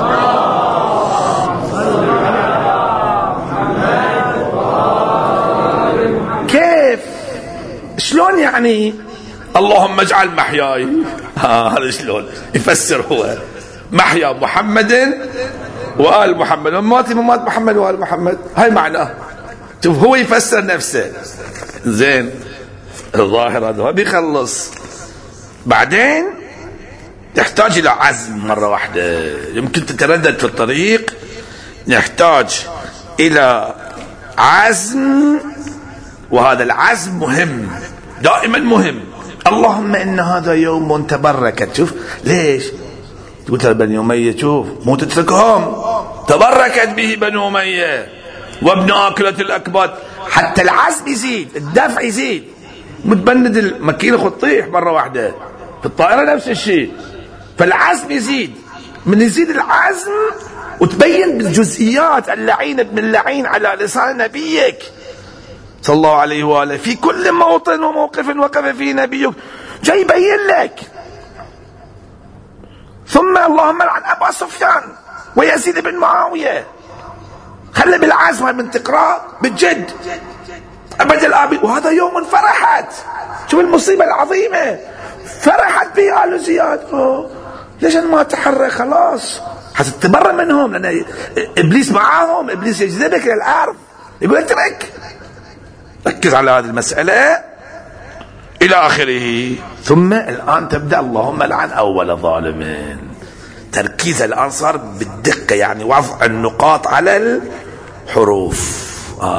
كيف؟ شلون يعني؟ اللهم اجعل محياي، هذا شلون يفسر هو؟ محيا محمد وآل محمد، ممات محمد وآل محمد، هاي معناه. شوف هو يفسر نفسه زين. الظاهر هذا بيخلص. بعدين تحتاج إلى عزم مرة واحدة، يمكن تتردد في الطريق، نحتاج إلى عزم، وهذا العزم مهم، دائما مهم. اللهم إن هذا يوم تبركت. شوف ليش قلت بني أمية، شوف مو تتركهم، تبركت به بنو أمية وابن آكلة الأكباد. حتى العزم يزيد، الدفع يزيد، متبند الماكينة خطيح مرة واحدة، في الطائرة نفس الشيء، فالعزم يزيد. من يزيد العزم وتبين بالجزئيات اللعين ابن اللعين على لسان نبيك صلى الله عليه وآله في كل موطن وموقف وقف فيه نبيك، جاي يبين لك. ثم اللهم لعن أبا سفيان ويزيد بن معاوية. خلي بالعزم من تقرأ بالجد أبد الآبد. وهذا يوم فرحت، شوف المصيبة العظيمة، فرحت به آل زياد. ليش أنا ما أتحرك؟ خلاص حتتبرى منهم، لأن إبليس معاهم، إبليس يجذبك للأرض، يقول اترك، ركز على هذه المسألة إلى آخره. ثم الآن تبدأ اللهم لعن أول ظالمين. تركيز الآن صار بالدقة، يعني وضع النقاط على الحروف.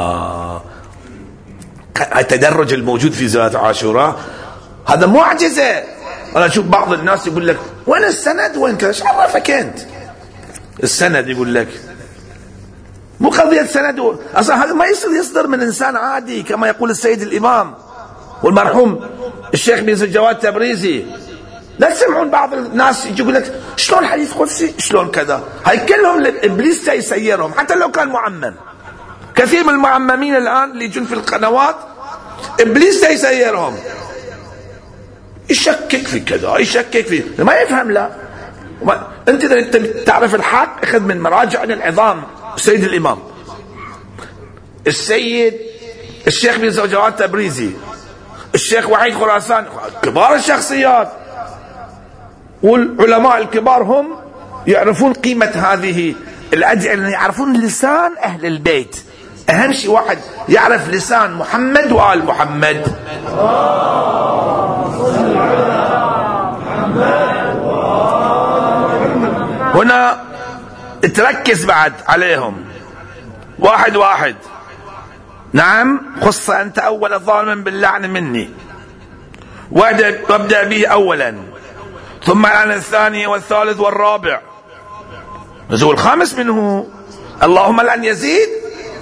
التدرج الموجود في زيارة عاشوراء هذا معجزة. أنا أشوف بعض الناس يقول لك وين السند، وين كذا، ايش عرفك أنت السند؟ يقول لك مو قضية سند، أصلا هذا ما يصدر من إنسان عادي، كما يقول السيد الإمام والمرحوم الشيخ بن الجواد التبريزي. لا تسمعون بعض الناس يقول لك شلون حديث قدسي، شلون كذا، هاي كلهم إبليس يسيرهم، حتى لو كان معمم. كثير من المعممين الآن اللي يجون في القنوات إبليس يسيرهم، يشكك في كذا، يشكك في ما يفهم. لا أنت إذا أنت تعرف الحق اخذ من مراجعنا العظام، السيد الإمام، السيد الشيخ بن الجواد التبريزي، الشيخ وحيد خراسان، كبار الشخصيات والعلماء الكبار هم يعرفون قيمة هذه الأدعية، لأن يعرفون لسان أهل البيت. أهم شيء واحد يعرف لسان محمد وآل محمد. هنا تركز بعد عليهم واحد واحد. نعم، خص أنت أول ظالم باللعن مني، وابدأ به أولا، ثم عن الثاني والثالث والرابع، نزول الخامس منه اللهم لعن يزيد.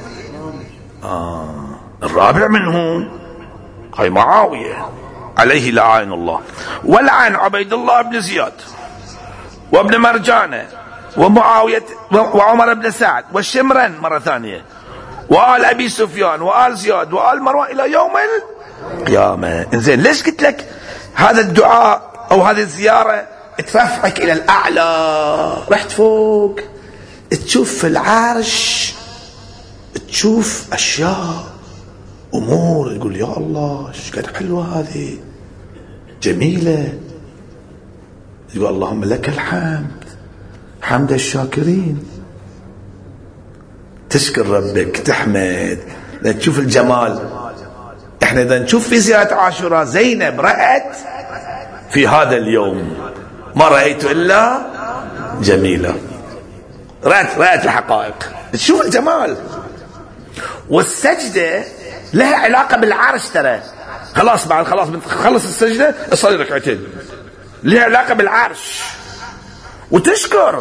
الرابع منه هاي معاوية عليه لعائن الله، ولعن عبيد الله بن زياد وابن مرجانة ومعاوية وعمر بن سعد والشمرن مرة ثانية، وآل أبي سفيان وآل زياد وآل مروان إلى يوم القيامة. إنزين، ليش قلت لك هذا الدعاء أو هذه الزيارة ترفعك إلى الأعلى؟ رحت فوق تشوف في العرش، تشوف أشياء أمور تقول يا الله ايش قد حلوة هذه، جميلة. يقول اللهم لك الحمد حمد الشاكرين، تشكر ربك، تحمد، تشوف الجمال. احنا اذا نشوف في زيارة عاشوراء زينب رأت في هذا اليوم ما رأيت إلا جميلة، رأت الحقائق، تشوف الجمال. والسجدة لها علاقة بالعرش، ترى خلاص بعد خلاص خلص السجدة اصلي ركعتين، لها علاقة بالعرش. وتشكر،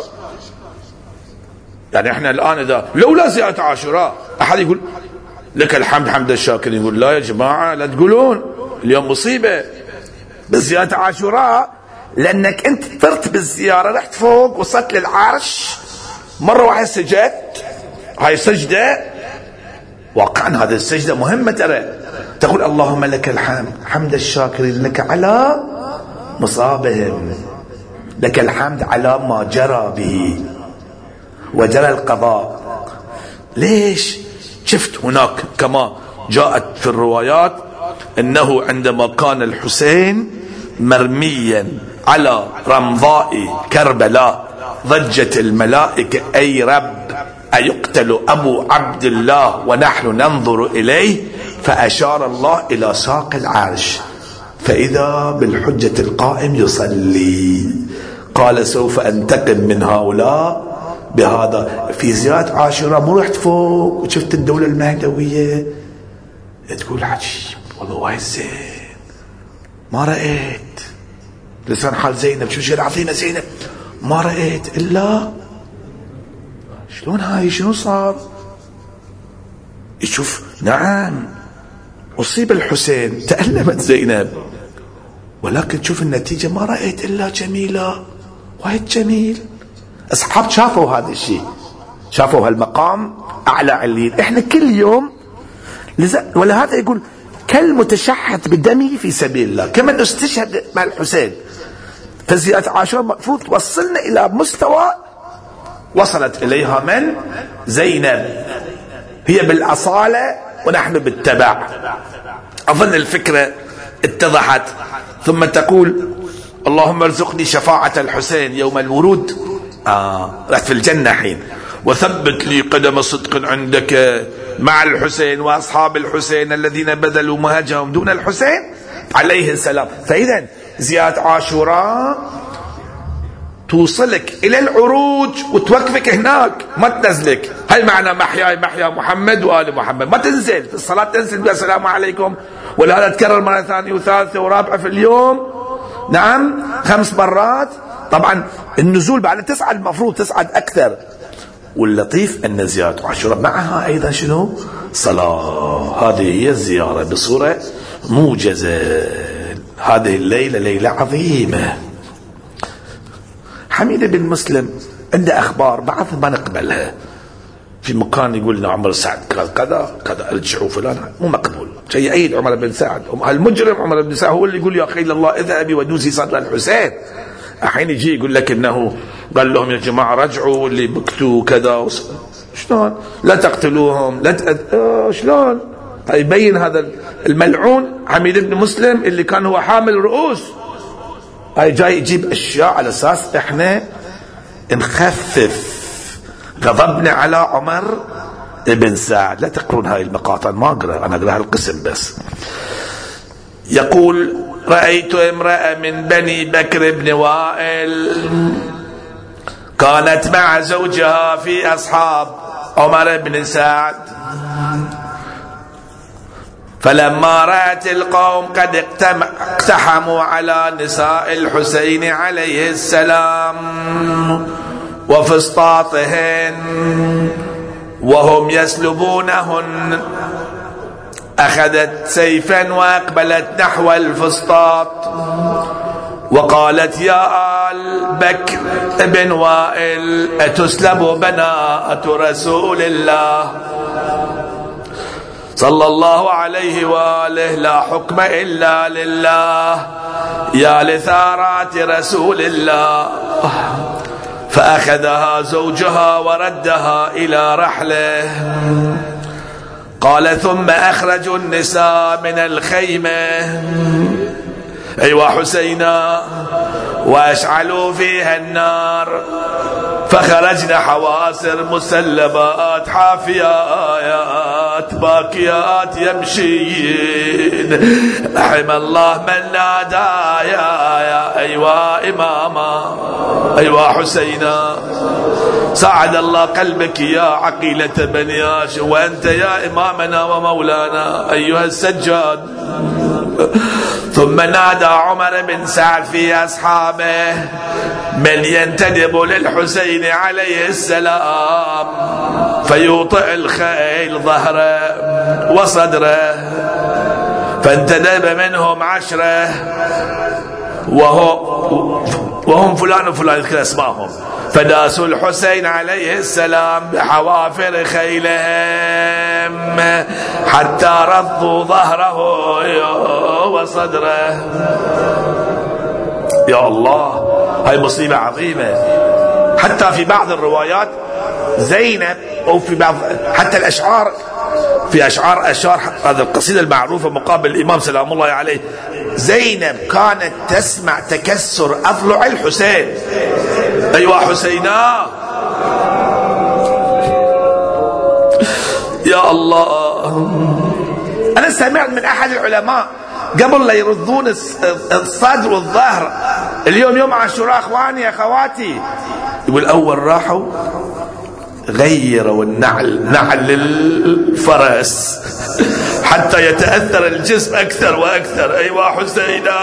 يعني احنا الآن إذا لولا زيارة عاشوراء أحد يقول لك الحمد حمد الشاكرين، يقول لا يا جماعة لا تقولون اليوم مصيبة بزيارة عاشوراء، لأنك أنت طرت بالزيارة، رحت فوق وصلت للعرش مرة واحدة سجدت. هاي سجدة واقعا، هذه السجدة مهمة ترى، تقول اللهم لك الحمد حمد الشاكرين لك على مصابهم، لك الحمد على ما جرى به وجرى القضاء. ليش؟ شفت هناك كما جاءت في الروايات انه عندما كان الحسين مرميا على رمضاء كربلاء ضجت الملائكة اي رب أيقتل أبو عبد الله ونحن ننظر إليه، فأشار الله إلى ساق العرش فإذا بالحجة القائم يصلي، قال سوف أنتقم من هؤلاء بهذا. في زيارة عاشوراء مو رحت فوق وشفت الدولة المهدوية تقول عجيب والله وايد زين، ما رأيت لسان حال زينب، شو شيء عظيمة زينب، ما رأيت إلا شلون هاي، شنو صار؟ يشوف نعم أصيب الحسين، تألمت زينب، ولكن شوف النتيجة، ما رأيت إلا جميلة، وايد جميل. أصحاب شافوا هذا الشيء، شافوا هالمقام أعلى علين. إحنا كل يوم ولهذا يقول كالمتشحت بدمه في سبيل الله، كما استشهد مع الحسين. فزيادة عاشوراء المفروض توصلنا إلى مستوى وصلت إليها من زينب، هي بالأصالة ونحن بالتبع. أظن الفكرة اتضحت. ثم تقول اللهم ارزقني شفاعة الحسين يوم الورود، رحت في الجنة حين، وثبت لي قدم صدق عندك مع الحسين وأصحاب الحسين الذين بذلوا مهجهم دون الحسين عليه السلام. فإذا زيادة عاشوراء توصلك إلى العروج وتوقفك هناك، ما تنزلك. هاي معنى محيا محمد وآل محمد، ما تنزل في الصلاة، تنزل بالسلام عليكم، ولا هذا تكرر مرة ثانية وثالثة ورابعة في اليوم، نعم 5 مرات. طبعا النزول بعد تصعد، المفروض تصعد أكثر. واللطيف أن زيارة عاشوراء معها أيضا شنو؟ صلاة. هذه هي الزيارة بصورة موجزة. هذه الليلة ليلة عظيمة. حميد بن مسلم عنده أخبار بعض ما نقبلها، في مكان يقول لنا عمر سعد قال كذا كذا، ارجعوا فلان، مو مقبول. شيء يعيد عمر بن سعد، المجرم عمر بن سعد هو اللي يقول يا خيل الله اذهبي ودوسي صدر الحسين. الحين يجي يقول لك انه قال لهم يا جماعه رجعوا اللي بكتوا كذا شلون؟ لا تقتلوهم، لا شلون؟ يبين هذا الملعون حميد بن مسلم اللي كان هو حامل رؤوس، هاي جاي يجيب اشياء على اساس احنا نخفف غضبنا على عمر بن سعد. لا تقرون هاي المقاطع، ما اقرا، انا اقرا القسم بس. يقول رأيت امرأة من بني بكر بن وائل كانت مع زوجها في أصحاب عمر بن سعد، فلما رأت القوم قد اقتحموا على نساء الحسين عليه السلام وفسطاطهن وهم يسلبونهن، أخذت سيفا وأقبلت نحو الفسطاط وقالت يا آل بكر بن وائل أتسلب بنات رسول الله صلى الله عليه وآله، لا حكم إلا لله، يا لثارات رسول الله. فأخذها زوجها وردها إلى رحله. قال ثم أخرجوا النساء من الخيمة، أيوة حسينا، وأشعلوا فيها النار، فخرجنا حواسر مسلبات حافيات باكيات يمشين، رحم الله من نادى يا أيوة إماما، أيوة حسينا، ساعد الله قلبك يا عقيلة بني هاشم، وأنت يا إمامنا ومولانا أيها السجاد. ثم نادى عمر بن سعد في أصحابه من ينتدب للحسين عليه السلام فيوطئ الخيل ظهره وصدره، فانتدب منهم 10 وهم فلان وفلان يذكر اسمائهم، فداسوا الحسين عليه السلام بحوافر خيلهم حتى رضوا ظهره وصدره. يا الله، هاي مصيبة عظيمة. حتى في بعض الروايات زينب، أو في بعض حتى الأشعار، في أشعار هذه القصيدة المعروفة مقابل الإمام سلام الله عليه، زينب كانت تسمع تكسر أضلع الحسين. أيوة حسينا، يا الله. أنا سمعت من أحد العلماء قبل لا يردون الصدر والظهر، اليوم يوم عاشوراء أخواني أخواتي، يقول أول راحوا غيروا نعل الفرس حتى يتأثر الجسم أكثر وأكثر. أيوة حسينا.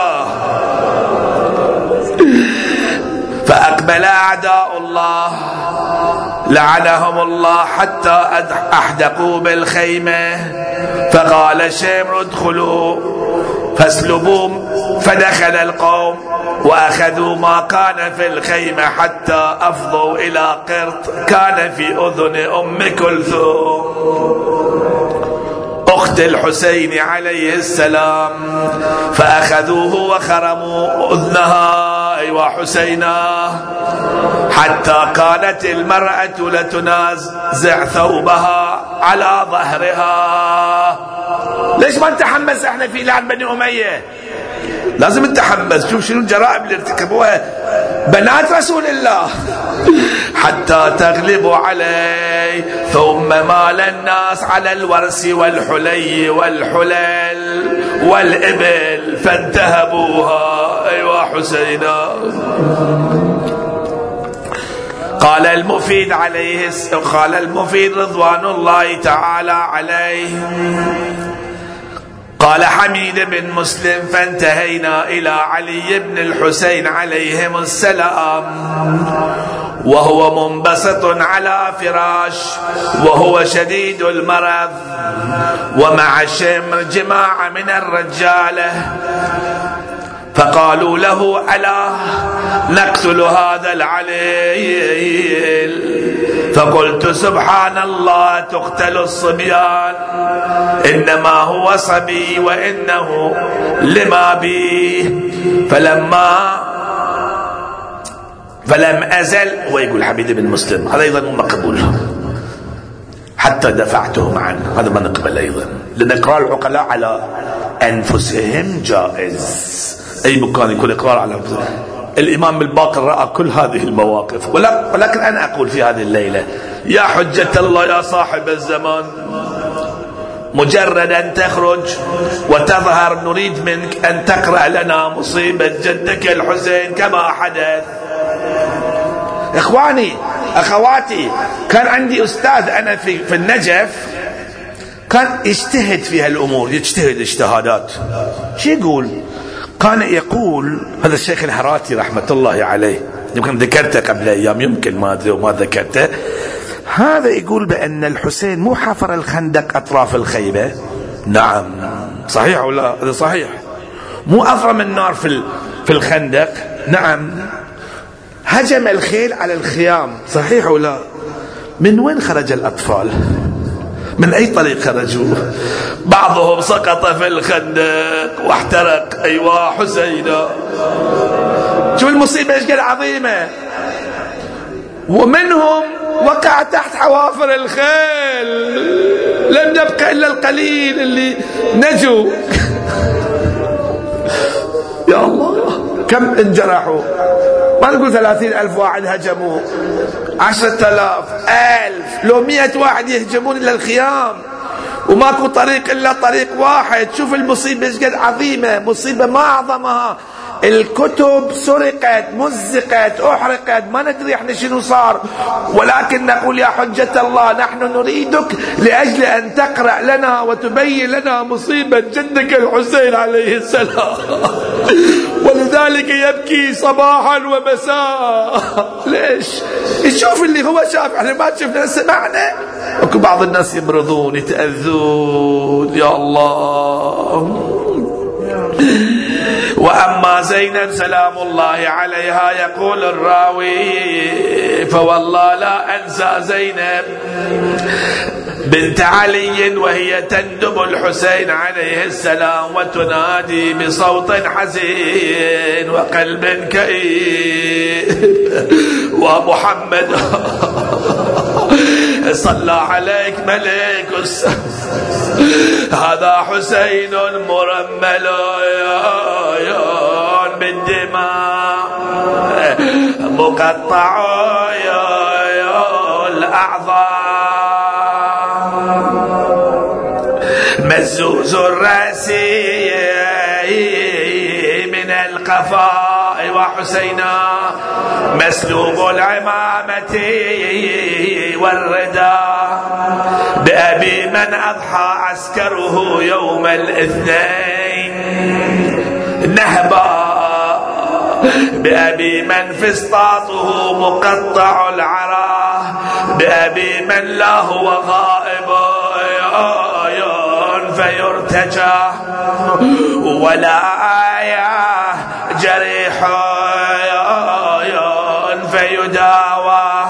فأقبل أعداء الله لعنهم الله حتى أحدقوا بالخيمة، فقال شمر ادخلوا فاسلبوا، فدخل القوم وأخذوا ما كان في الخيمة حتى أفضوا إلى قرط كان في أذن أم كلثوم أخت الحسين عليه السلام، فأخذوه وخرموا أذنها. أيوة حسينا. حتى كانت المرأة لتنازع ثوبها على ظهرها. ليش ما نتحمس احنا في لعن بني أمية؟ لازم نتحمس. شوف شنو الجرائم اللي ارتكبوها بنات رسول الله حتى تغلبوا عليه. ثم مال الناس على الورس والحلي والحلل والإبل فانتهبوها. أيوة حسينا. قال المفيد رضوان الله تعالى عليه، قال حميد بن مسلم فانتهينا إلى علي بن الحسين عليهم السلام وهو منبسط على فراش وهو شديد المرض ومع شمر جماعة من الرجالة، فقالوا له ألا نقتل هذا العليل؟ فقلت سبحان الله تقتل الصبيان، إنما هو صبي وإنه لما بي. فلم أزل. ويقول حميد بن مسلم هذا أيضا مقبول حتى دفعتهم عنه. هذا ما نقبل أيضا، لأن إقرار العقلاء على أنفسهم جائز. أي مكان يكون إقرار على أنفسهم. الإمام الباقر رأى كل هذه المواقف، ولكن أنا أقول في هذه الليلة يا حجة الله يا صاحب الزمان، مجرد أن تخرج وتظهر نريد منك أن تقرأ لنا مصيبة جدك الحسين كما حدث. إخواني أخواتي، كان عندي أستاذ أنا في النجف كان يجتهد في هالأمور، يجتهد اجتهادات. شو يقول؟ كان يقول هذا الشيخ الهراتي رحمة الله عليه، يمكن ذكرته قبل أيام، يمكن ما أدري وما ذكرته. هذا يقول بأن الحسين مو حفر الخندق أطراف الخيمة. نعم صحيح ولا؟ هذا صحيح. مو أفرم النار في الخندق. نعم. هجم الخيل على الخيام. صحيح ولا؟ من وين خرج الأطفال؟ من أي طريق خرجوا؟ بعضهم سقط في الخندق واحترق. أيوة حسينا. شو المصيبة ايش قد عظيمة. ومنهم وقع تحت حوافر الخيل، لم يبقى إلا القليل اللي نجوا. يا الله كم انجرحوا. ما نقول 30,000 واحد هجموا، 10,000 1000 لو 100 واحد يهجمون إلى الخيام وماكو طريق إلا طريق واحد. شوف المصيبة ايش قد عظيمة. مصيبة ما أعظمها. الكتب سرقت، مزقت، أحرقت، ما ندري احنا شنو صار، ولكن نقول يا حجة الله نحن نريدك لأجل أن تقرأ لنا وتبين لنا مصيبة جدك الحسين عليه السلام. ولذلك يبكي صباحا ومساء. ليش؟ يشوف اللي هو شاف، احنا ما شفنا سمعنا. اكو بعض الناس يمرضون يتأذون. يا الله. وأما زينب سلام الله عليها يقول الراوي فوالله لا أنسى زينب بنت علي وهي تندب الحسين عليه السلام وتنادي بصوت حزين وقلب كئيب ومحمد صلى عليك ملك هذا حسين مرمل بالدماء مقطع الأعضاء مزوز الرأس من القفاء وحسينا مسلوب العمامة والرداء بأبي من أضحى عسكره يوم الاثنين نهبا بأبي من فسطاطه مقطع العراه بأبي من لا هو غائب فيرتجى ولا جريح فيداوى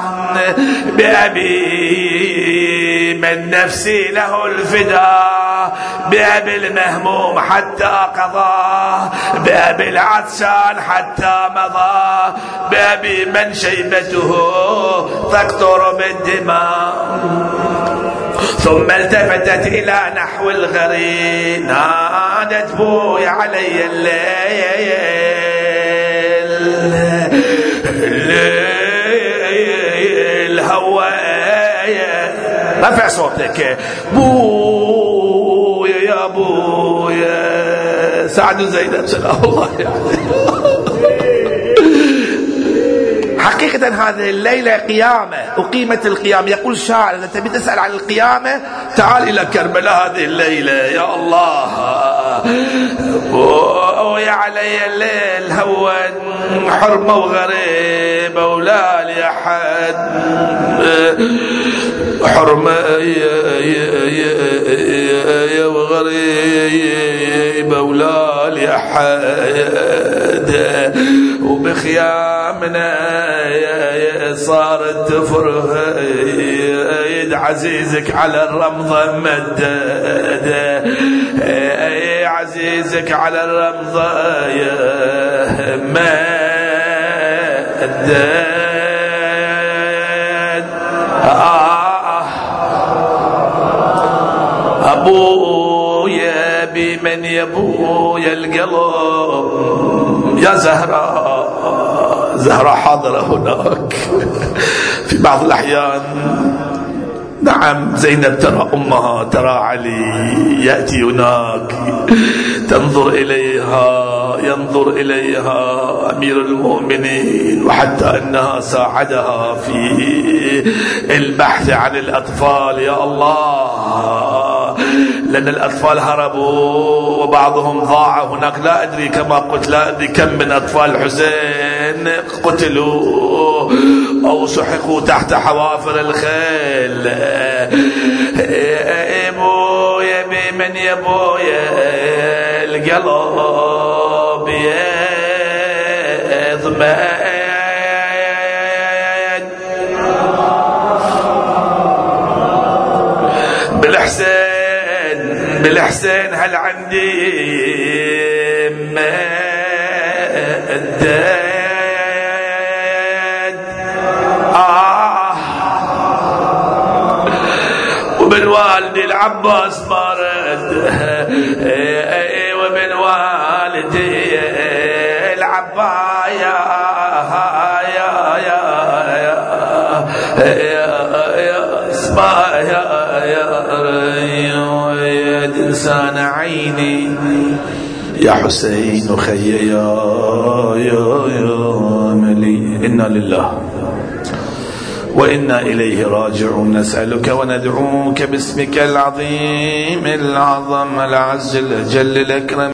بأبي من نفسي له الفداء بأبي المهموم حتى قضى بأبي العطشان حتى مضى بأبي من شيبته تقطر بالدماء ثم التفتت إلى نحو الغريب نادت بوي علي الليل هوايا رفع صوتك بويا يا بويا سعد زينب سلام الله عليه. حقيقة هذه الليلة قيامة أقيمت القيامة. يقول الشاعر إذا تبي تسأل عن القيامة تعال إلى كربلاء هذه الليلة يا الله ويا علي الليل هون حرمة وغريبة ولا لي أحد حرمة يا وغريبة ولا لي أحد وبخيامنا صارت تفرغ يد عزيزك على الرمضة مدد عزيزك على الرمضة يا مدد أبويا بمن يبويا القلب يا زهراء حاضرة هناك في بعض الأحيان. نعم زينب ترى أمها ترى علي يأتي هناك تنظر إليها ينظر إليها أمير المؤمنين وحتى أنها ساعدها في البحث عن الأطفال يا الله لأن الأطفال هربوا وبعضهم ضاع هناك لا أدري كما قلت لا أدري كم من أطفال الحسين قتلوا أو سحقوا تحت حوافر الخيل. يبويا بمن يبويا القلب يضمن بالحسين هل عندي مدد وبالوالدي العباس مرد ومن والدي العبايا يا اسمع يا إنسان عيني يا حسين خي يا ملي إنا لله وإنا إليه راجعون. نسألك وندعوك باسمك العظيم الأعظم العز الجل الأكرم